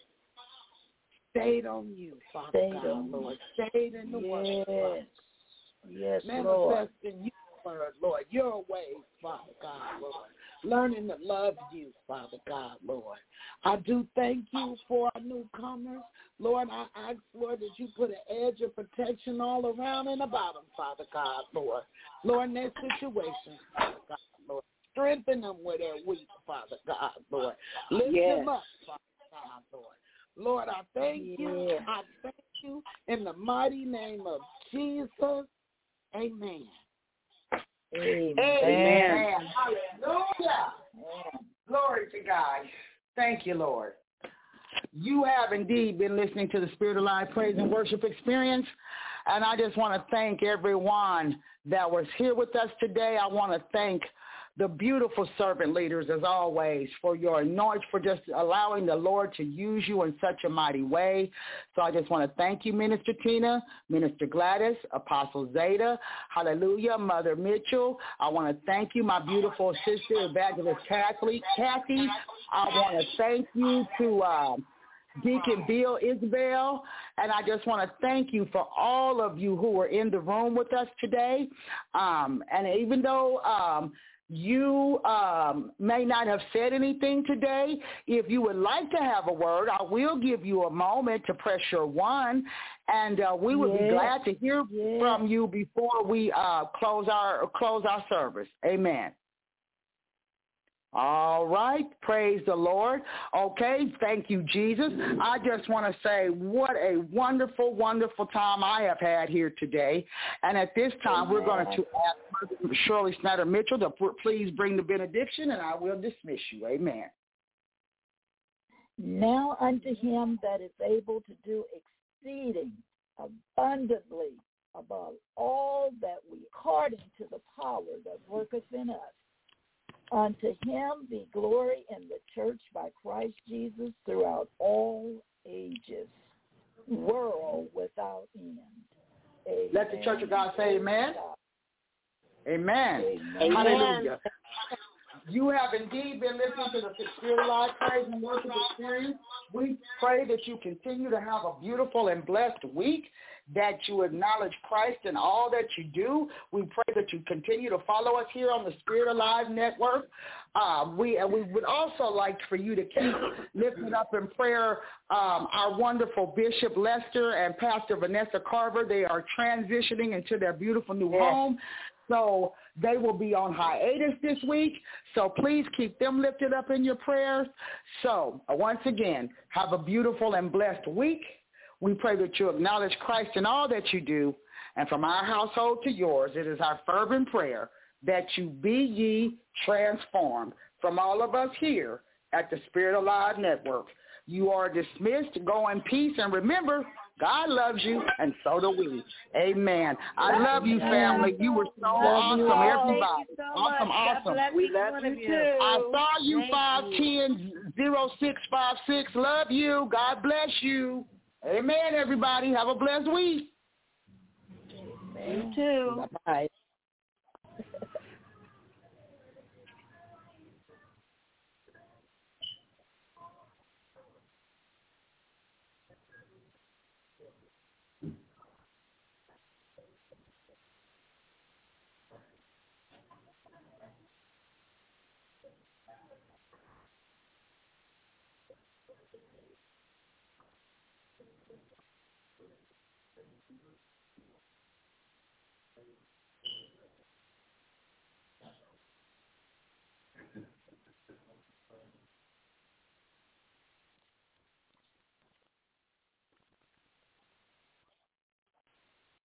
stayed on you, Father Stayed God, on Lord. Stayed in the Yes. word, Father. Yes, Lord. Manifesting your word, Lord, your ways, Father God, Lord. Learning to love you, Father God, Lord. I do thank you for our newcomers. Lord, I ask, Lord, that you put an edge of protection all around and about them, Father God, Lord. Lord, in their situations, Father God, Lord. Strengthen them where they're weak, Father God, Lord. Lift Yes. them up, Father God, Lord. Lord, I thank you. Yes. I thank you in the mighty name of Jesus. Amen. Amen. Amen. Hallelujah. Amen. Glory to God. Thank you, Lord. You have indeed been listening to the Spirit of Life Praise and Worship Experience. And I just want to thank everyone that was here with us today. I want to thank the beautiful servant leaders, as always, for your anointing, for just allowing the Lord to use you in such a mighty way. So I just want to thank you, Minister Tina, Minister Gladys, Apostle Zeta, hallelujah, Mother Mitchell. I want to thank you, my beautiful sister, Evangelist Kathy. Kathy. I want to thank you to uh, Deacon Bill Isabel, and I just want to thank you for all of you who were in the room with us today. Um, and even though um, you um, may not have said anything today, if you would like to have a word, I will give you a moment to press your one, and uh, we would Yes. be glad to hear Yes. from you before we uh, close our close our service. Amen. All right. Praise the Lord. Okay. Thank you, Jesus. I just want to say what a wonderful, wonderful time I have had here today. And at this time, Amen. we're going to ask Shirley Snyder Mitchell to please bring the benediction, and I will dismiss you. Amen. Now unto him that is able to do exceeding abundantly above all that we, according to the power that worketh in us. Unto him be glory in the church by Christ Jesus throughout all ages, world without end. Amen. Let the church of God say amen. Amen. Amen. Hallelujah. You have indeed been listening to the Spirit of Life Praise and Worship Experience. We pray that you continue to have a beautiful and blessed week, that you acknowledge Christ in all that you do. We pray that you continue to follow us here on the Spirit Alive Network. Uh, we and we would also like for you to keep lifting up in prayer um, our wonderful Bishop Lester and Pastor Vanessa Carver. They are transitioning into their beautiful new Yes. home. So they will be on hiatus this week. So please keep them lifted up in your prayers. So uh, once again, have a beautiful and blessed week. We pray that you acknowledge Christ in all that you do. And from our household to yours, it is our fervent prayer that you be ye transformed. From all of us here at the Spirit Alive Network, you are dismissed. Go in peace. And remember, God loves you, and so do we. Amen. I love you, family. You were so awesome, everybody. Thank you so Awesome, much. awesome. God bless We each love one you of you. too. I saw you, Thank five you. ten zero six five six. Love you. God bless you. Amen, everybody. Have a blessed week. Amen. You too. Bye-bye.